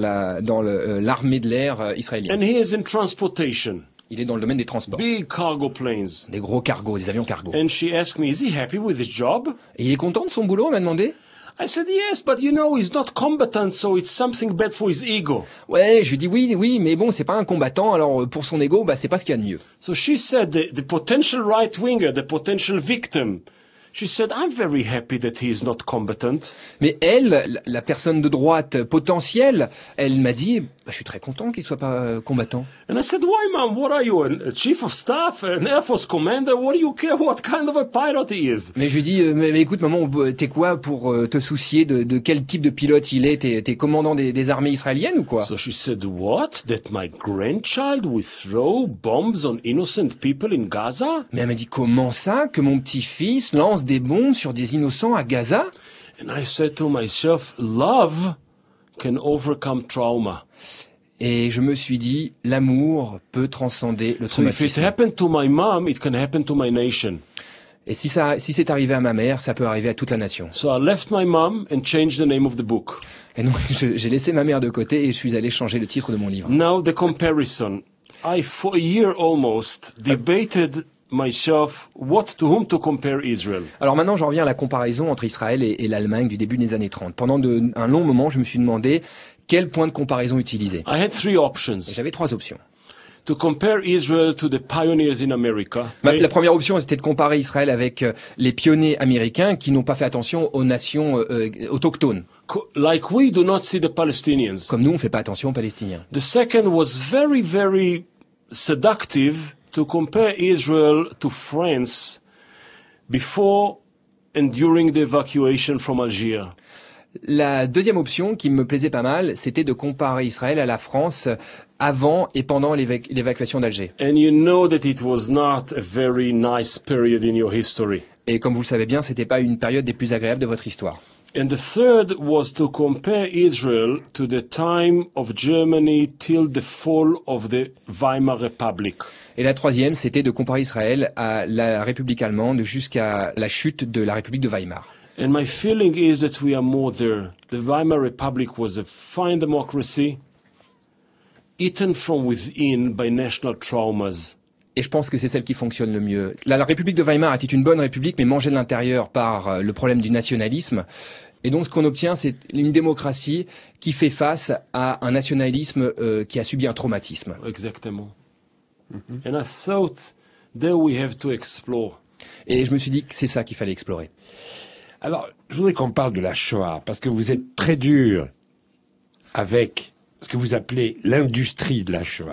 l'armée de l'air israélienne. And he is in transportation. Il est dans le domaine des transports. Big cargo planes. Des gros cargos, des avions cargo. And she asked me, is he happy with his job? Et il est content de son boulot, elle m'a demandé. I said, yes, but he's not combatant, so it's something bad for his ego. Ouais, je lui dis oui, mais bon, c'est pas un combattant, alors pour son ego, c'est pas ce qu'il y a de mieux. So she said, the potential right-winger, the potential victim, she said, I'm very happy that he is not combatant. Mais elle, la personne de droite potentielle, elle m'a dit, je suis très content qu'il soit pas combattant. And I said, why, Mom? What are you, a chief of staff, an Air Force commander? What do you care what kind of a pilot he is? Mais je lui dis, mais écoute, maman, t'es quoi pour te soucier de quel type de pilote il est? T'es commandant des armées israéliennes ou quoi? So she said, what? That my grandchild will throw bombs on innocent people in Gaza? Mais elle m'a dit, comment ça, que mon petit-fils lance des bombes sur des innocents à Gaza? And I said to myself, love can overcome trauma. Et je me suis dit, l'amour peut transcender le traumatisme. So if it happened to my mom, it can happen to my nation. Et si c'est arrivé à ma mère, ça peut arriver à toute la nation. So I left my mom and changed the name of the book. Et donc, j'ai laissé ma mère de côté et je suis allé changer le titre de mon livre. Now the comparison. I, for a year almost, debated myself to whom to compare Israel. Alors maintenant, j'en reviens à la comparaison entre Israël et l'Allemagne du début des années 30. Pendant un long moment, je me suis demandé quel point de comparaison utiliser. I had 3 options. J'avais 3 options. To compare Israel to the pioneers in America. La première option, c'était de comparer Israël avec les pionniers américains qui n'ont pas fait attention aux nations autochtones. Like we do not see the Palestinians. Comme nous, on fait pas attention aux Palestiniens. The second was very, very seductive to compare Israel to France before and during the evacuation from Algiers. La deuxième option qui me plaisait pas mal, c'était de comparer Israël à la France avant et pendant l'évacuation d'Alger. And you know that it was not a very nice period in your history. Et comme vous le savez bien, c'était pas une période des plus agréables de votre histoire. And the third was to compare Israel to the time of Germany till the fall of the Weimar Republic. Et la troisième, c'était de comparer Israël à la République allemande jusqu'à la chute de la République de Weimar. And my feeling is that we are more there. The Weimar Republic was a fine democracy, eaten from within by national traumas. Et je pense que c'est celle qui fonctionne le mieux. La République de Weimar était une bonne république, mais mangée de l'intérieur par le problème du nationalisme. Et donc, ce qu'on obtient, c'est une démocratie qui fait face à un nationalisme qui a subi un traumatisme. Exactement. And I thought, there we have to explore. Et je me suis dit que c'est ça qu'il fallait explorer. Alors, je voudrais qu'on parle de la Shoah, parce que vous êtes très dur avec ce que vous appelez l'industrie de la Shoah.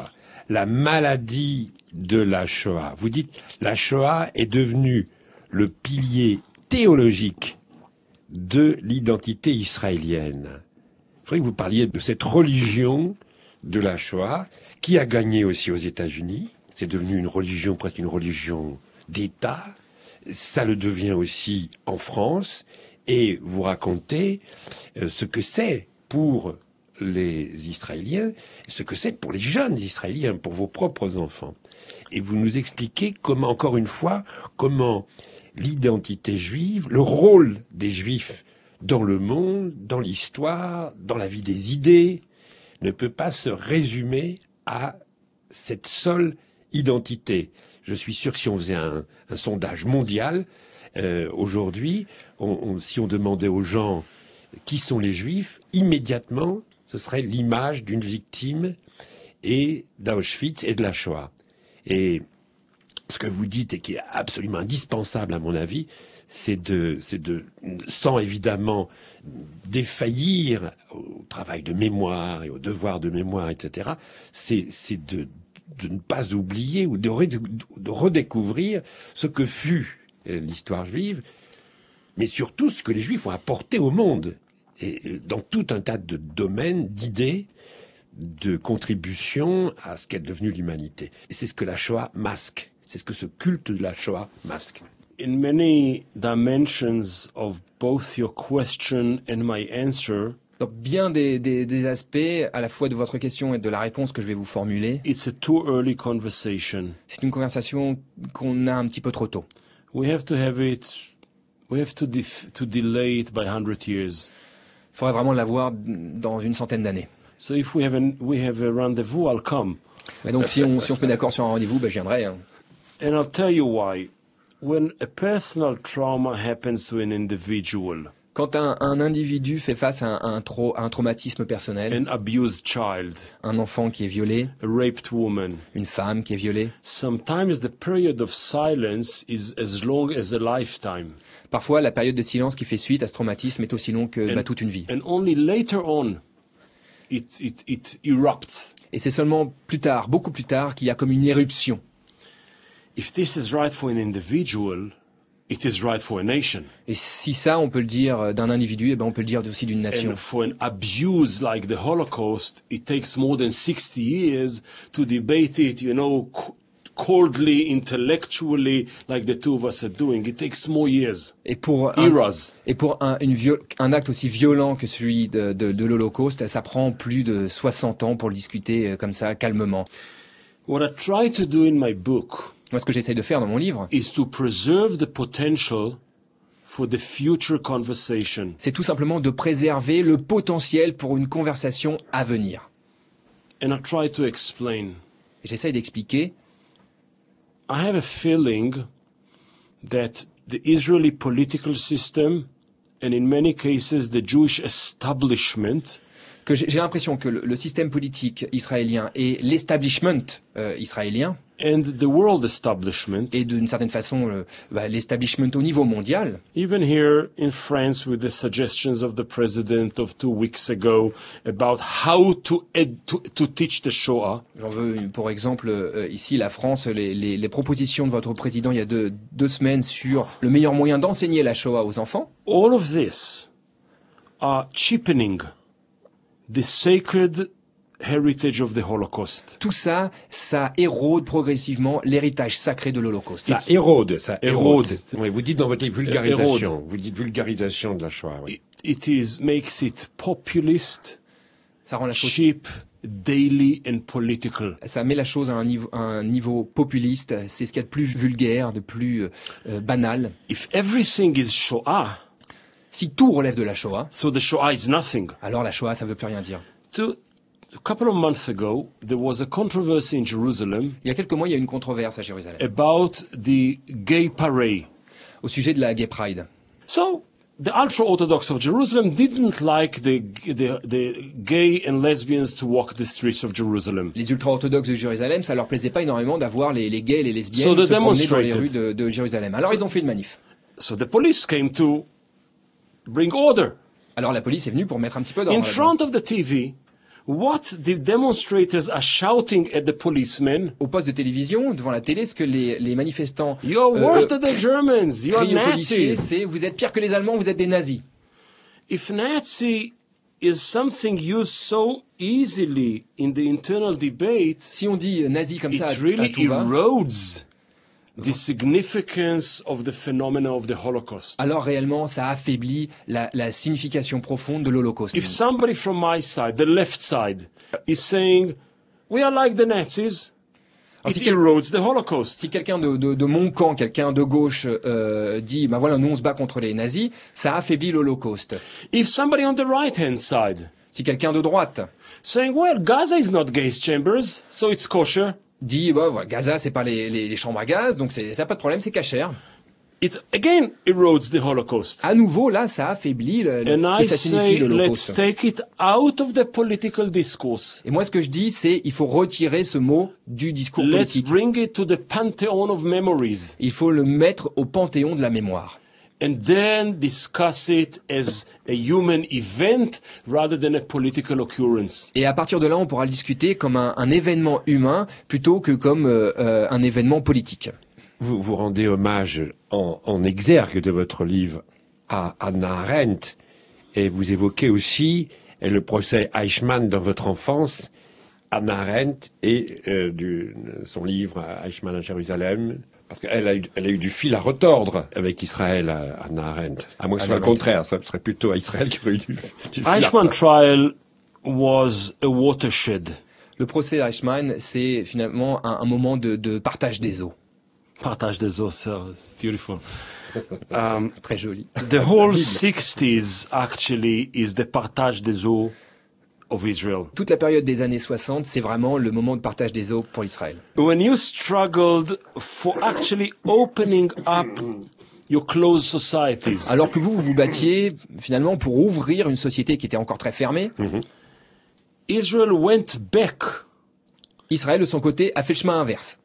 la maladie de la Shoah. Vous dites, la Shoah est devenue le pilier théologique de l'identité israélienne. Il faudrait que vous parliez de cette religion de la Shoah, qui a gagné aussi aux États-Unis. C'est devenu une religion, presque une religion d'État. Ça le devient aussi en France. Et vous racontez ce que c'est pour les Israéliens, ce que c'est pour les jeunes Israéliens, pour vos propres enfants. Et vous nous expliquez comment, encore une fois, comment l'identité juive, le rôle des Juifs dans le monde, dans l'histoire, dans la vie des idées, ne peut pas se résumer à cette seule identité. Je suis sûr que si on faisait un sondage mondial, aujourd'hui, si on demandait aux gens qui sont les Juifs, immédiatement, ce serait l'image d'une victime et d'Auschwitz et de la Shoah. Et ce que vous dites et qui est absolument indispensable à mon avis, c'est de, sans évidemment défaillir au travail de mémoire et au devoir de mémoire, etc., c'est de ne pas oublier ou de redécouvrir ce que fut l'histoire juive, mais surtout ce que les Juifs ont apporté au monde, et dans tout un tas de domaines, d'idées, de contributions à ce qu'est devenue l'humanité. Et c'est ce que la Shoah masque. C'est ce que ce culte de la Shoah masque. In many dimensions of both your question and my answer, Dans bien des aspects, à la fois de votre question et de la réponse que je vais vous formuler, it's a too early conversation. c'est une conversation qu'on a un petit peu trop tôt. We have to delay it by 100 years. Il faudrait vraiment l'avoir dans une centaine d'années. So if we have a rendezvous, I'll come. Et donc si on se met d'accord sur un rendez-vous, je viendrai. Hein. And I'll tell you why. When a personal trauma happens to an individual, Quand un individu fait face à un traumatisme personnel, an abused child, un enfant qui est violé, a raped woman, une femme qui est violée, sometimes the period of silence is as long as a lifetime. parfois la période de silence qui fait suite à ce traumatisme est aussi longue que toute une vie. And only later on, it erupts. Et c'est seulement plus tard, beaucoup plus tard, qu'il y a comme une éruption. If this is right for an individual, it is right for a nation. Et si ça, on peut le dire d'un individu, on peut le dire aussi d'une nation. And for an abuse like the Holocaust, it takes more than 60 years to debate it, coldly, intellectually, like the two of us are doing. It takes more years. Et pour un acte aussi violent que celui de l'Holocauste, ça prend plus de 60 ans pour le discuter comme ça, calmement. What I try to do in my book Moi, ce que j'essaie de faire dans mon livre, is to preserve the potential for the future conversation. c'est tout simplement de préserver le potentiel pour une conversation à venir. And I try to explain. J'essaie d'expliquer. I have a feeling that the Israeli political system, and in many cases the Jewish establishment, Que j'ai l'impression que le système politique israélien et l'establishment israélien, and the world establishment, et d'une certaine façon l'establishment au niveau mondial, even here in France with the suggestions of the president of 2 weeks ago about how to teach the Shoah. J'en veux pour exemple ici la France, les propositions de votre président il y a deux semaines sur le meilleur moyen d'enseigner la Shoah aux enfants. All of this are cheapening the sacred heritage of the Holocaust. Tout ça, ça érode progressivement l'héritage sacré de l'Holocauste. Ça érode. Érode. Oui, vous dites dans votre livre vulgarisation. Vous dites vulgarisation de la Shoah. Oui. It makes it populist, Ça rend la chose, cheap, daily and political. ça met la chose à un niveau populiste. C'est ce qu'il y a de plus vulgaire, de plus banal. If everything is Shoah, Si tout relève de la Shoah, so the Shoah is nothing. alors la Shoah, ça veut plus rien dire. A couple of months ago, there was a controversy in Jerusalem Il y a quelques mois, il y a eu une controverse à Jérusalem about the gay parade. au sujet de la Gay Pride. So, the ultra-Orthodox of Jerusalem didn't like the gay and lesbians to walk the streets of Jerusalem. Les ultra-orthodoxes de Jérusalem, ça leur plaisait pas énormément d'avoir les gays et les lesbiennes So they se promener dans les demonstrated. rues de Jérusalem. Alors ils ont fait une manif. So the police came to bring order. Alors la police est venue pour mettre un petit peu d'ordre. In là-dedans. front of the TV what the demonstrators are shouting at the policemen. Au poste de télévision, devant la télé, ce que les manifestants You're worse than the Germans. You're crient aux policiers, Nazis. c'est « vous êtes pire que les Allemands, vous êtes des nazis ». If Nazi is something used so easily in the internal debate, Si on dit nazi comme ça it à really tout va, erodes the significance of the phenomena of the Holocaust. alors réellement, ça affaiblit la signification profonde de l'Holocauste. If somebody from my side, the left side, is saying, we are like the Nazis, Alors, it si, erodes the Holocaust. si quelqu'un de mon camp, quelqu'un de gauche dit, bah voilà, nous on se bat contre les nazis, ça affaiblit l'Holocauste. If somebody on the right-hand side Si quelqu'un de droite saying, well, Gaza is not gas chambers, so it's kosher, dit, bah voilà, Gaza c'est pas les chambres à gaz, donc ça n'a pas de problème, c'est cachère. it again erodes the Holocaust. À nouveau, là, ça affaiblit And ce I que ça signifie say, let's l'Holocauste. take it out of the political discourse. Et moi, ce que je dis, c'est il faut retirer ce mot du discours Let's politique. bring it to the pantheon of memories Il faut le mettre au panthéon de la mémoire. and then discuss it as a human event rather than a political occurrence. Et à partir de là, on pourra le discuter comme un événement humain plutôt que comme un événement politique. Vous vous rendez hommage en exergue de votre livre à Hannah Arendt et vous évoquez aussi le procès Eichmann dans votre enfance, Hannah Arendt et son livre Eichmann à Jérusalem, parce qu'elle a eu du fil à retordre avec Israël, Hannah Arendt. À moins que ce soit le contraire, ça serait plutôt à Israël qui aurait eu du fil à Eichmann retordre. trial was a watershed. Le procès Eichmann, c'est finalement un moment de partage des eaux. Partage des eaux, it's beautiful. Très joli. The whole 60s actually is the partage des eaux of Israel. Toute la période des années 60, c'est vraiment le moment de partage des eaux pour l'Israël. When you struggled for actually opening up your closed societies, Alors que vous vous battiez finalement pour ouvrir une société qui était encore très fermée, Israel went back. Israël, de son côté, a fait le chemin inverse.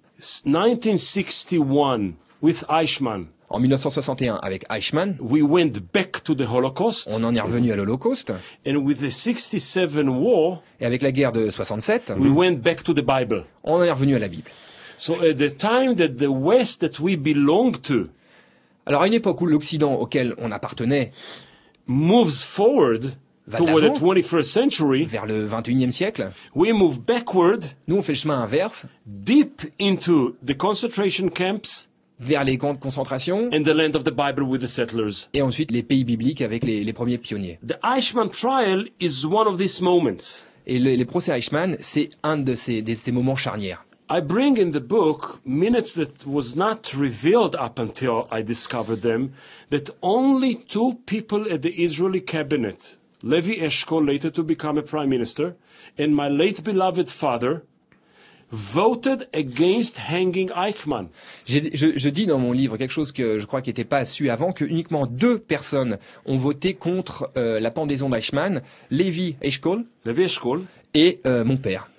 1961 with Eichmann, En 1961, avec Eichmann, we went back to the Holocaust, on en est revenu à l'Holocauste. and with the 67 war, Et avec la guerre de 67, we went back to the Bible. on en est revenu à la Bible. So at the time that the West that we belong to Alors à une époque où l'Occident auquel on appartenait moves forward Va de toward the l'avant. 21st century, vers le 21e siècle, we move backward, nous on fait le chemin inverse, deep into the concentration camps vers les camps de concentration, and the land of the Bible with the settlers. et ensuite les pays bibliques avec les premiers pionniers. The Eichmann trial is one of these moments. Et les procès Eichmann, c'est un de ces moments charnières. I bring in the book minutes that was not revealed up until I discovered them, that only two people at the Israeli cabinet, Levi Eshkol, later to become a prime minister, and my late beloved father, voted against hanging Eichmann. Je dis dans mon livre quelque chose que je crois qui n'était pas su avant, que uniquement 2 personnes ont voté contre la pendaison d'Eichmann, Levi Eshkol Levi Eshkol, et mon père.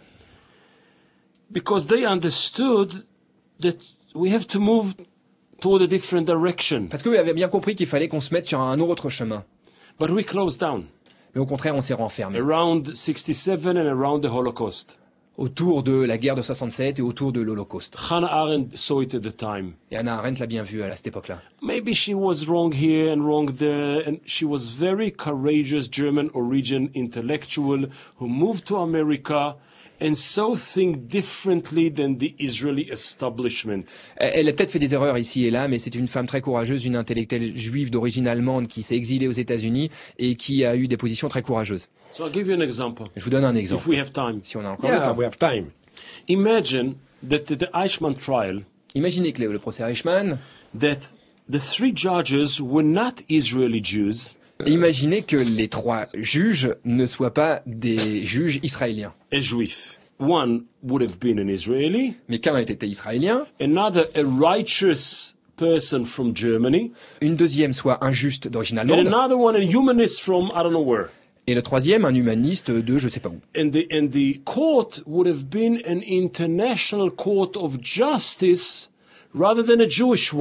because they understood that we have to move toward a different direction. Parce qu'eux avaient bien compris qu'il fallait qu'on se mette sur un autre chemin. But we closed down Mais au contraire, on s'est renfermé. around 67 and around the Holocaust. Autour de la guerre de 67 et autour de l'Holocauste. Hannah Arendt saw it at the time. Et Hannah Arendt l'a bien vu à cette époque-là. Maybe she was wrong here and wrong there, and she was very courageous German origin intellectual who moved to America and so think differently than the Israeli establishment. Elle a peut-être fait des erreurs ici et là, mais c'est une femme très courageuse, une intellectuelle juive d'origine allemande qui s'est exilée aux États-Unis et qui a eu des positions très courageuses. So I'll give you an example, Je vous donne un if exemple, we have time. si on a encore le Yeah, temps. we have time. Imagine that at the Eichmann trial, Imaginez que le procès Eichmann, that the 3 judges were not Israeli Jews, imaginez que les 3 juges ne soient pas des juges israéliens, a Juif. One would have been an Israeli, mais qu'un était israélien, another a righteous person from Germany, une deuxième soit un juste d'origine and allemande, another one a humanist from I don't know where. et le troisième un humaniste de je sais pas où. And the court would have been an international court of justice rather than a Jewish one.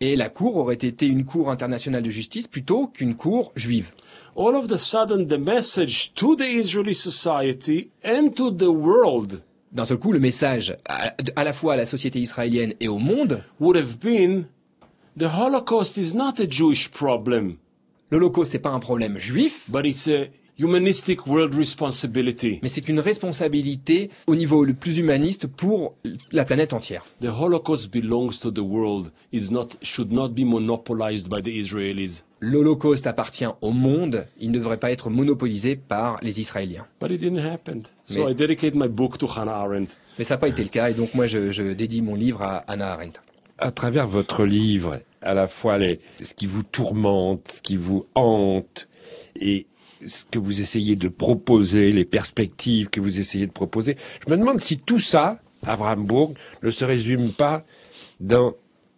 Et la cour aurait été une cour internationale de justice plutôt qu'une cour juive. All of a sudden, the message to the Israeli society and to the world D'un seul coup, le message à la fois à la société israélienne et au monde, would have been, the Holocaust is not a Jewish problem, l'Holocauste, c'est pas un problème juif, but it's a humanistic world responsibility. mais c'est une responsabilité au niveau le plus humaniste pour la planète entière. The Holocaust belongs to the world, should not be monopolized by the Israelis. L'Holocauste appartient au monde, il ne devrait pas être monopolisé par les Israéliens. But it didn't happen. So Mais- I dedicate my book to Hannah Arendt. Mais ça n'a pas été le cas, et donc moi je dédie mon livre à Hannah Arendt. À travers votre livre, à la fois ce qui vous tourmente, ce qui vous hante, et ce que vous essayez de proposer, les perspectives que vous essayez de proposer, je me demande si tout ça, Avraham Burg, ne se résume pas dans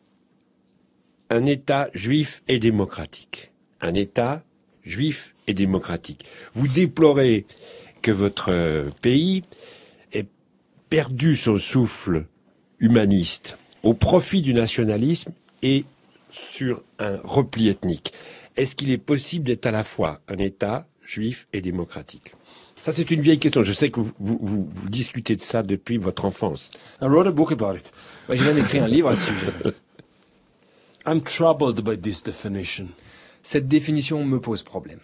un État juif et démocratique. Un État juif et démocratique. Vous déplorez que votre pays ait perdu son souffle humaniste au profit du nationalisme et sur un repli ethnique. Est-ce qu'il est possible d'être à la fois un État juif et démocratique? Ça, c'est une vieille question. Je sais que vous discutez de ça depuis votre enfance. I wrote a book about it. Ouais, j'ai même écrit un livre à ce sujet. I'm troubled by this definition. Cette définition me pose problème.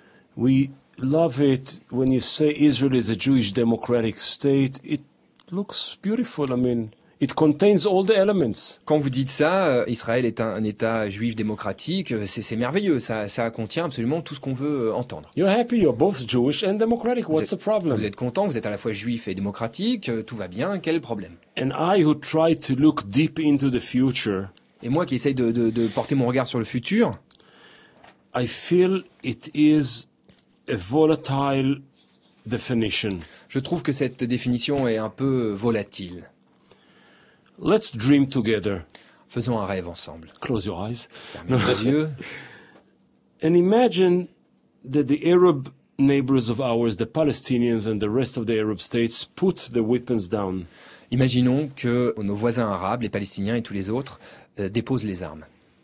We love it when you say Israel is a Jewish democratic state. It looks beautiful. I mean, it contains all the elements. Quand vous dites ça, Israël est un État juif démocratique, c'est merveilleux, ça contient absolument tout ce qu'on veut entendre. You're happy, you're both Jewish and democratic. What's the Vous problem? êtes content, vous êtes à la fois juif et démocratique, tout va bien, quel est le problème? And I, who try to look deep into the future, Et moi qui essaye de porter mon regard sur le futur, I feel it is a volatile definition. je trouve que cette définition est un peu volatile. Let's dream together. Faisons un rêve ensemble. Close your eyes. Fermez les yeux. And imagine that the Arab neighbors of ours, the Palestinians and the rest of the Arab states, put the weapons down. Imaginons que nos voisins arabes, les Palestiniens et tous les autres, déposent les armes.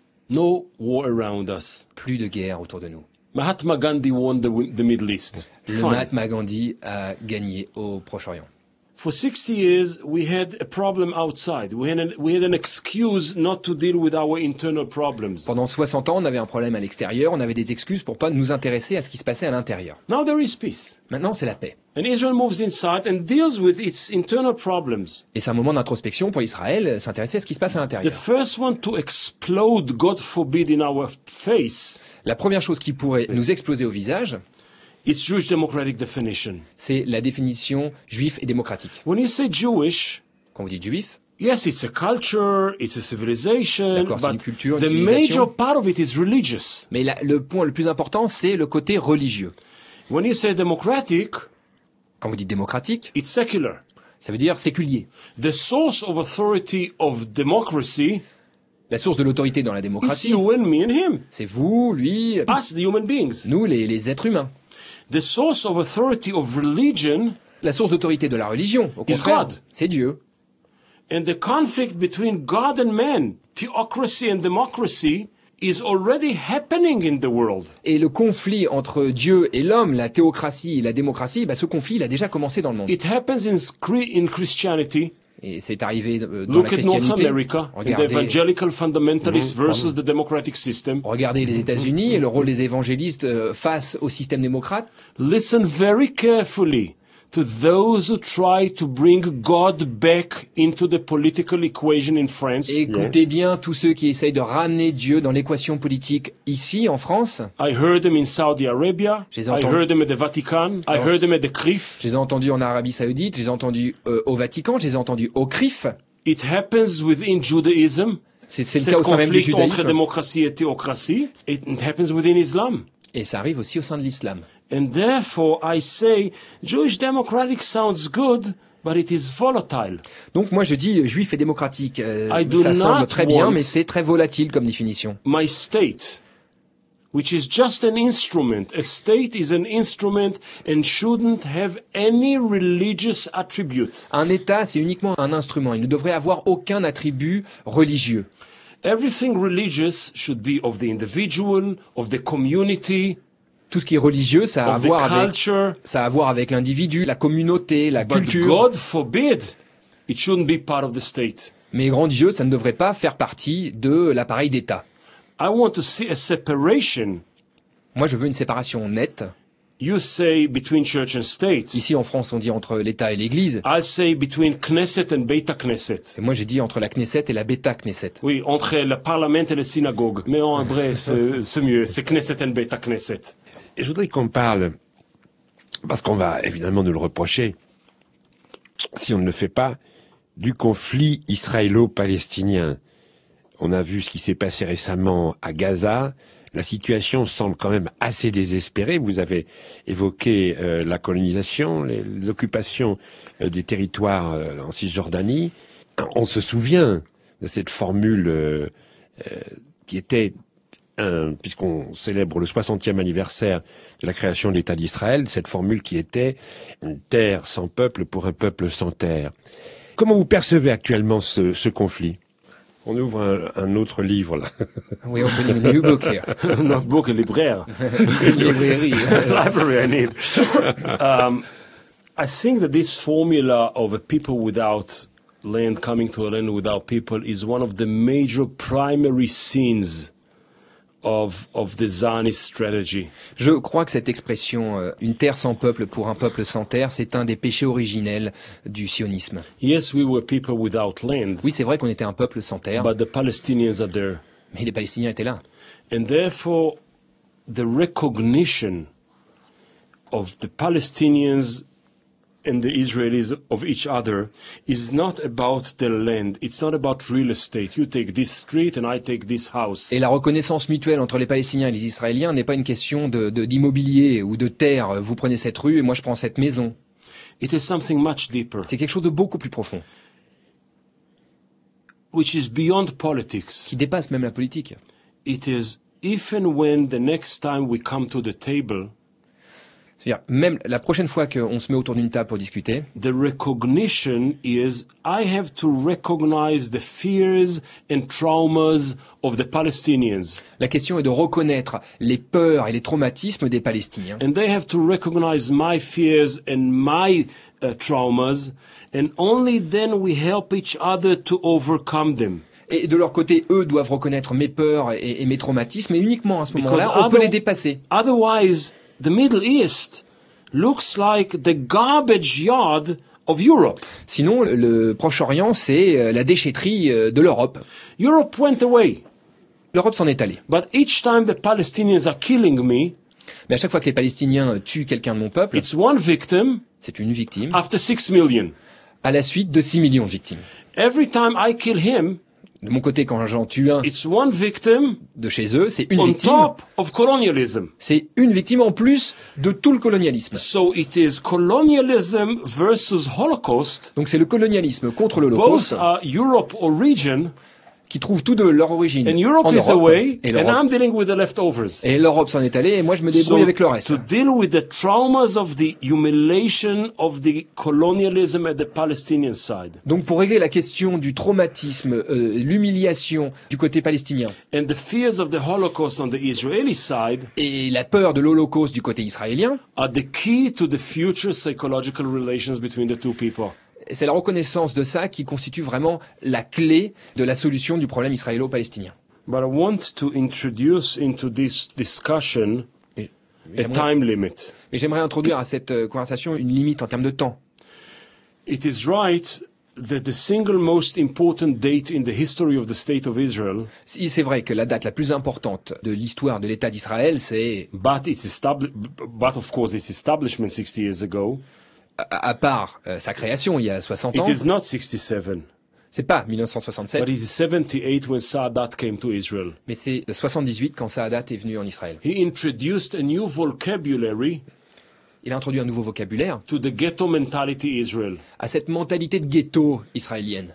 No war around us. Plus de guerre autour de nous. Mahatma Gandhi won the Middle East. Le Fine. Mahatma Gandhi a gagné au Proche-Orient. For 60 years, we had a problem outside. We had an excuse not to deal with our internal problems. Pendant 60 ans, on avait un problème à l'extérieur, on avait des excuses pour pas nous intéresser à ce qui se passait à l'intérieur. Now there is peace. Maintenant, c'est la paix. And Israel moves inside and deals with its internal problems. Et c'est un moment d'introspection pour Israël, s'intéresser à ce qui se passe à The l'intérieur. first one to explode, God forbid, in our face, La première chose qui pourrait nous exploser au visage, it's Jewish democratic definition. c'est la définition juif et démocratique. When you say Jewish, Quand vous dites juif, yes, it's a culture, it's a civilization, D'accord, c'est une but culture, une the civilisation. major part of it is religious. mais le point le plus important, c'est le côté religieux. When you say democratic, Quand vous dites démocratique, it's secular. ça veut dire séculier. The source of authority of democracy La source de l'autorité dans la is démocratie, you and me and him, c'est vous, lui, us, the human beings. nous, les êtres humains. The source of authority of religion La source d'autorité de la religion, au Is contraire, God. c'est Dieu. and the conflict between God and man, theocracy and democracy, is already happening in the world. Et le conflit entre Dieu et l'homme, la théocratie et la démocratie, ce conflit, il a déjà commencé dans le monde. It happens in Christianity. Et c'est arrivé dans la Look at North christianité. America and the Regardez, evangelical fundamentalists versus the democratic system. regardez les États-Unis et le rôle des évangélistes face au système démocrate. Listen very carefully to those who try to bring God back into the political equation in France. Écoutez bien tous ceux qui essayent de ramener Dieu dans l'équation politique ici, en France. I heard them in Saudi Arabia. Je les I ai entendus. heard them at the Vatican. I heard them at the CRIF. Je les ai entendus en Arabie Saoudite, je les ai entendus au Vatican, je les ai entendus au CRIF. It happens within Judaism. C'est le Cet cas au sein même du conflit entre judaïsme. démocratie et théocratie. It happens within Islam. Et ça arrive aussi au sein de l'islam. And therefore, I say, Jewish democratic sounds good, but it is volatile. Donc moi je dis juif et démocratique. I do Ça semble not très bien, want- mais c'est très volatile comme définition. My state, which is just an instrument, a state is an instrument and shouldn't have any religious attribute. Un État, c'est uniquement un instrument. Il ne devrait avoir aucun attribut religieux. Everything religious should be of the individual, of the community, Tout ce qui est religieux, ça a à of the voir avec, culture. ça a à voir avec l'individu, la communauté, la But culture. God forbid it shouldn't be part of the state. Mais grand Dieu, ça ne devrait pas faire partie de l'appareil d'État. I want to see a separation. Moi, je veux une séparation nette. You say between church and state. Ici, en France, on dit entre l'État et l'Église. I say between Knesset and Beta Knesset. Et moi, j'ai dit entre la Knesset et la Beta Knesset. Oui, entre le Parlement et la synagogue. Mais en vrai, c'est mieux. C'est Knesset and Beta Knesset. Je voudrais qu'on parle, parce qu'on va évidemment nous le reprocher, si on ne le fait pas, du conflit israélo-palestinien. On a vu ce qui s'est passé récemment à Gaza. La situation semble quand même assez désespérée. Vous avez évoqué la colonisation, l'occupation des territoires en Cisjordanie. On se souvient de cette formule qui était, puisqu'on célèbre le 60e anniversaire de la création de l'État d'Israël, cette formule qui était une terre sans peuple pour un peuple sans terre. Comment vous percevez actuellement ce conflit? On ouvre un autre livre, là. We opening a new book here. Not book, a libraire. Librairie. Library, I need. I think that this formula of a people without land coming to a land without people is one of the major primary sins of the Zionist strategy. Je crois que cette expression, une terre sans peuple pour un peuple sans terre, c'est un des péchés originels du sionisme. Yes, we were people without land, Oui, c'est vrai qu'on était un peuple sans terre, but the Palestinians are there. mais les Palestiniens étaient là. And therefore, the recognition of the Palestinians and the Israelis of each other is not about the land. It's not about real estate. You take this street and I take this house. Et la reconnaissance mutuelle entre les Palestiniens et les Israéliens n'est pas une question d'immobilier ou de terre. Vous prenez cette rue et moi je prends cette maison. It is something much deeper, C'est quelque chose de beaucoup plus profond, which is beyond politics. qui dépasse même la politique. It is if and when the next time we come to the table, C'est-à-dire, même la prochaine fois qu'on se met autour d'une table pour discuter, the recognition is I have to recognize the fears and traumas of the Palestinians. la question est de reconnaître les peurs et les traumatismes des Palestiniens. And they have to recognize my fears and my traumas, and only then we help each other to overcome them. Et de leur côté, eux doivent reconnaître mes peurs et mes traumatismes, et uniquement à ce moment-là, on peut les dépasser. Otherwise, the Middle East looks like the garbage yard of Europe. Sinon, le Proche-Orient, c'est la déchetterie de l'Europe. Europe went away, L'Europe s'en est allée. but each time the Palestinians are killing me, Mais à chaque fois que les Palestiniens tuent quelqu'un de mon peuple, it's one victim c'est une victime, after 6 million. à la suite de 6 millions de victimes. Every time I kill him, De mon côté, quand j'en tue un it's one victim de chez eux, c'est une on victime. top of colonialism. C'est une victime en plus de tout le colonialisme. So it is colonialism versus Holocaust. Donc c'est le colonialisme contre Both l'Holocauste are Europe origin, qui trouvent tout de leur origine and Europe en is Europe. away, Et and l'Europe I'm dealing with the leftovers. et l'Europe s'en est allée et moi je me débrouille avec le reste. to deal with the traumas of the humiliation of the colonialism at the Palestinian side Donc pour régler la question du traumatisme, l'humiliation du côté palestinien and the fears of the Holocaust on the Israeli side et la peur de l'Holocauste du côté israélien, are the key to the future psychological relations between the two people. c'est la reconnaissance de ça qui constitue vraiment la clé de la solution du problème israélo-palestinien. But I want to introduce into this discussion Et a j'aimerais- time limit. Et j'aimerais introduire à cette conversation une limite en termes de temps. It is right that the single most important date in the history of the state of Israel, Si c'est vrai que la date la plus importante de l'histoire de l'État d'Israël, c'est, but of course its establishment 60 years ago, à part sa création il y a 60 it ans, is not 67. c'est pas 1967, But it is 78 when Sadat came to Israel. mais c'est 78 quand Saadat est venu en Israël. He introduced a new vocabulary Il a introduit un nouveau vocabulaire to the ghetto mentality Israel. à cette mentalité de ghetto israélienne.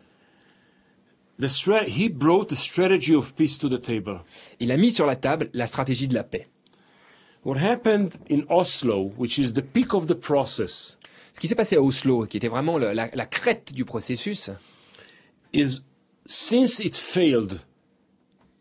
He brought the strategy of peace to the table. Il a mis sur la table la stratégie de la paix. What happened in Oslo, which is the peak of the process, Ce qui s'est passé à Oslo, qui était vraiment la crête du processus, is since it failed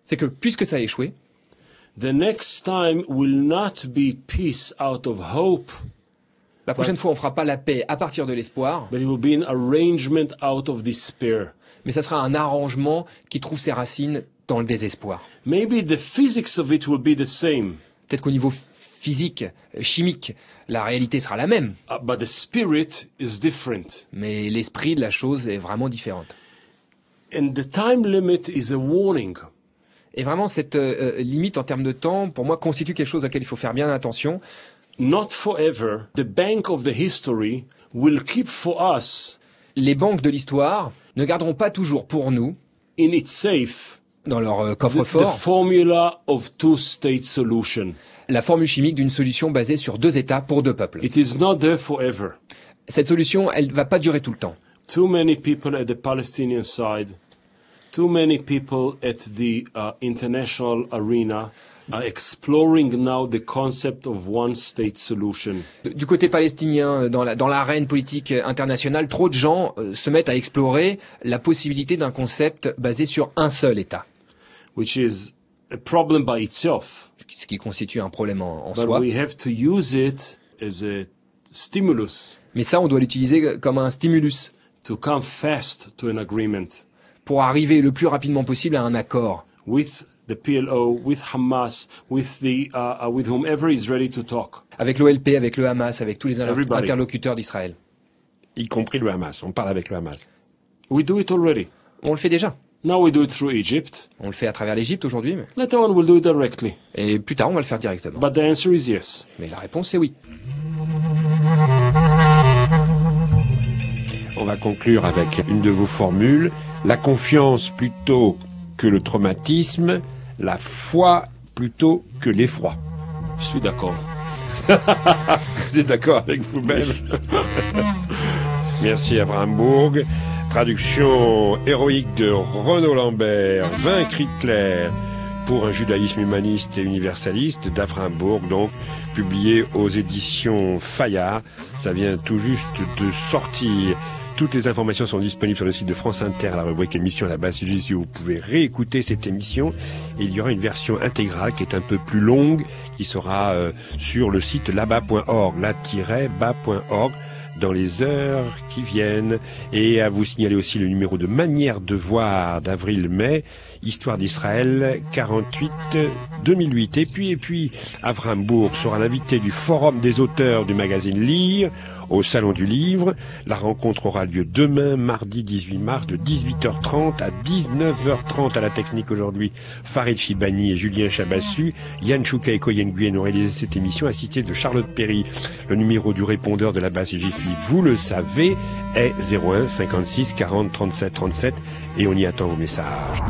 c'est que puisque ça a échoué, the next time will not be peace out of hope, la prochaine fois on fera pas la paix à partir de l'espoir, but it will be an arrangement out of despair. mais ça sera un arrangement qui trouve ses racines dans le désespoir. Maybe the physics of it will be the same, Peut-être qu'au niveau physique, chimique, la réalité sera la même, but the spirit is different. mais l'esprit de la chose est vraiment différente. And the time limit is a warning. Et vraiment, cette limite en termes de temps, pour moi, constitue quelque chose auquel il faut faire bien attention. Not forever. The bank of the history will keep for us Les banques de l'histoire ne garderont pas toujours pour nous, in its safe, dans leur the coffre-fort, formula of two-state solution. la formule chimique d'une solution basée sur 2 États pour 2 peuples. It is not there forever. Cette solution, elle va pas durer tout le temps. Too many people at the Palestinian side, too many people at the international arena are exploring now the concept of one-state solution. Du côté palestinien, dans l'arène politique internationale, trop de gens se mettent à explorer la possibilité d'un concept basé sur un seul État, Which is a problem by itself. ce qui constitue un problème en But soi. we have to use it as a stimulus Mais ça, on doit l'utiliser comme un stimulus to come fast to an agreement pour arriver le plus rapidement possible à un accord with the PLO, with Hamas, with whomever is ready to talk. avec l'OLP, avec le Hamas, avec tous les Everybody. interlocuteurs d'Israël. Y compris le Hamas. On parle avec le Hamas. We do it already. On le fait déjà. Now we do it through Egypt. On le fait à travers l'Égypte aujourd'hui, Later on we'll do it directly. et plus tard, on va le faire directement. But the answer is yes. Mais la réponse, c'est oui. On va conclure avec une de vos formules. La confiance plutôt que le traumatisme, la foi plutôt que l'effroi. Je suis d'accord. Vous êtes d'accord avec vous-même? Merci Abraham Bourg. Traduction héroïque de Renaud Lambert, Vaincre Hitler pour un judaïsme humaniste et universaliste d'Abraham Bourg, donc publié aux éditions Fayard. Ça vient tout juste de sortir. Toutes les informations sont disponibles sur le site de France Inter, à la rubrique émission à la base. Si vous pouvez réécouter cette émission, et il y aura une version intégrale qui est un peu plus longue, qui sera sur le site là-bas.org, là-bas.org, dans les heures qui viennent. Et à vous signaler aussi le numéro de Manière de voir d'avril-mai, Histoire d'Israël 48-2008. Et puis, Avraham Bourg sera l'invité du Forum des auteurs du magazine Lire au Salon du Livre. La rencontre aura lieu demain, mardi 18 mars, de 18h30 à 19h30 à la technique aujourd'hui. Farid Chibani et Julien Chabassu. Yann Chouka et Koyen Nguyen ont réalisé cette émission, assisté de Charlotte Perry. Le numéro du répondeur de la base J'y suis, vous le savez, est 01 56 40 37 37 et on y attend vos messages.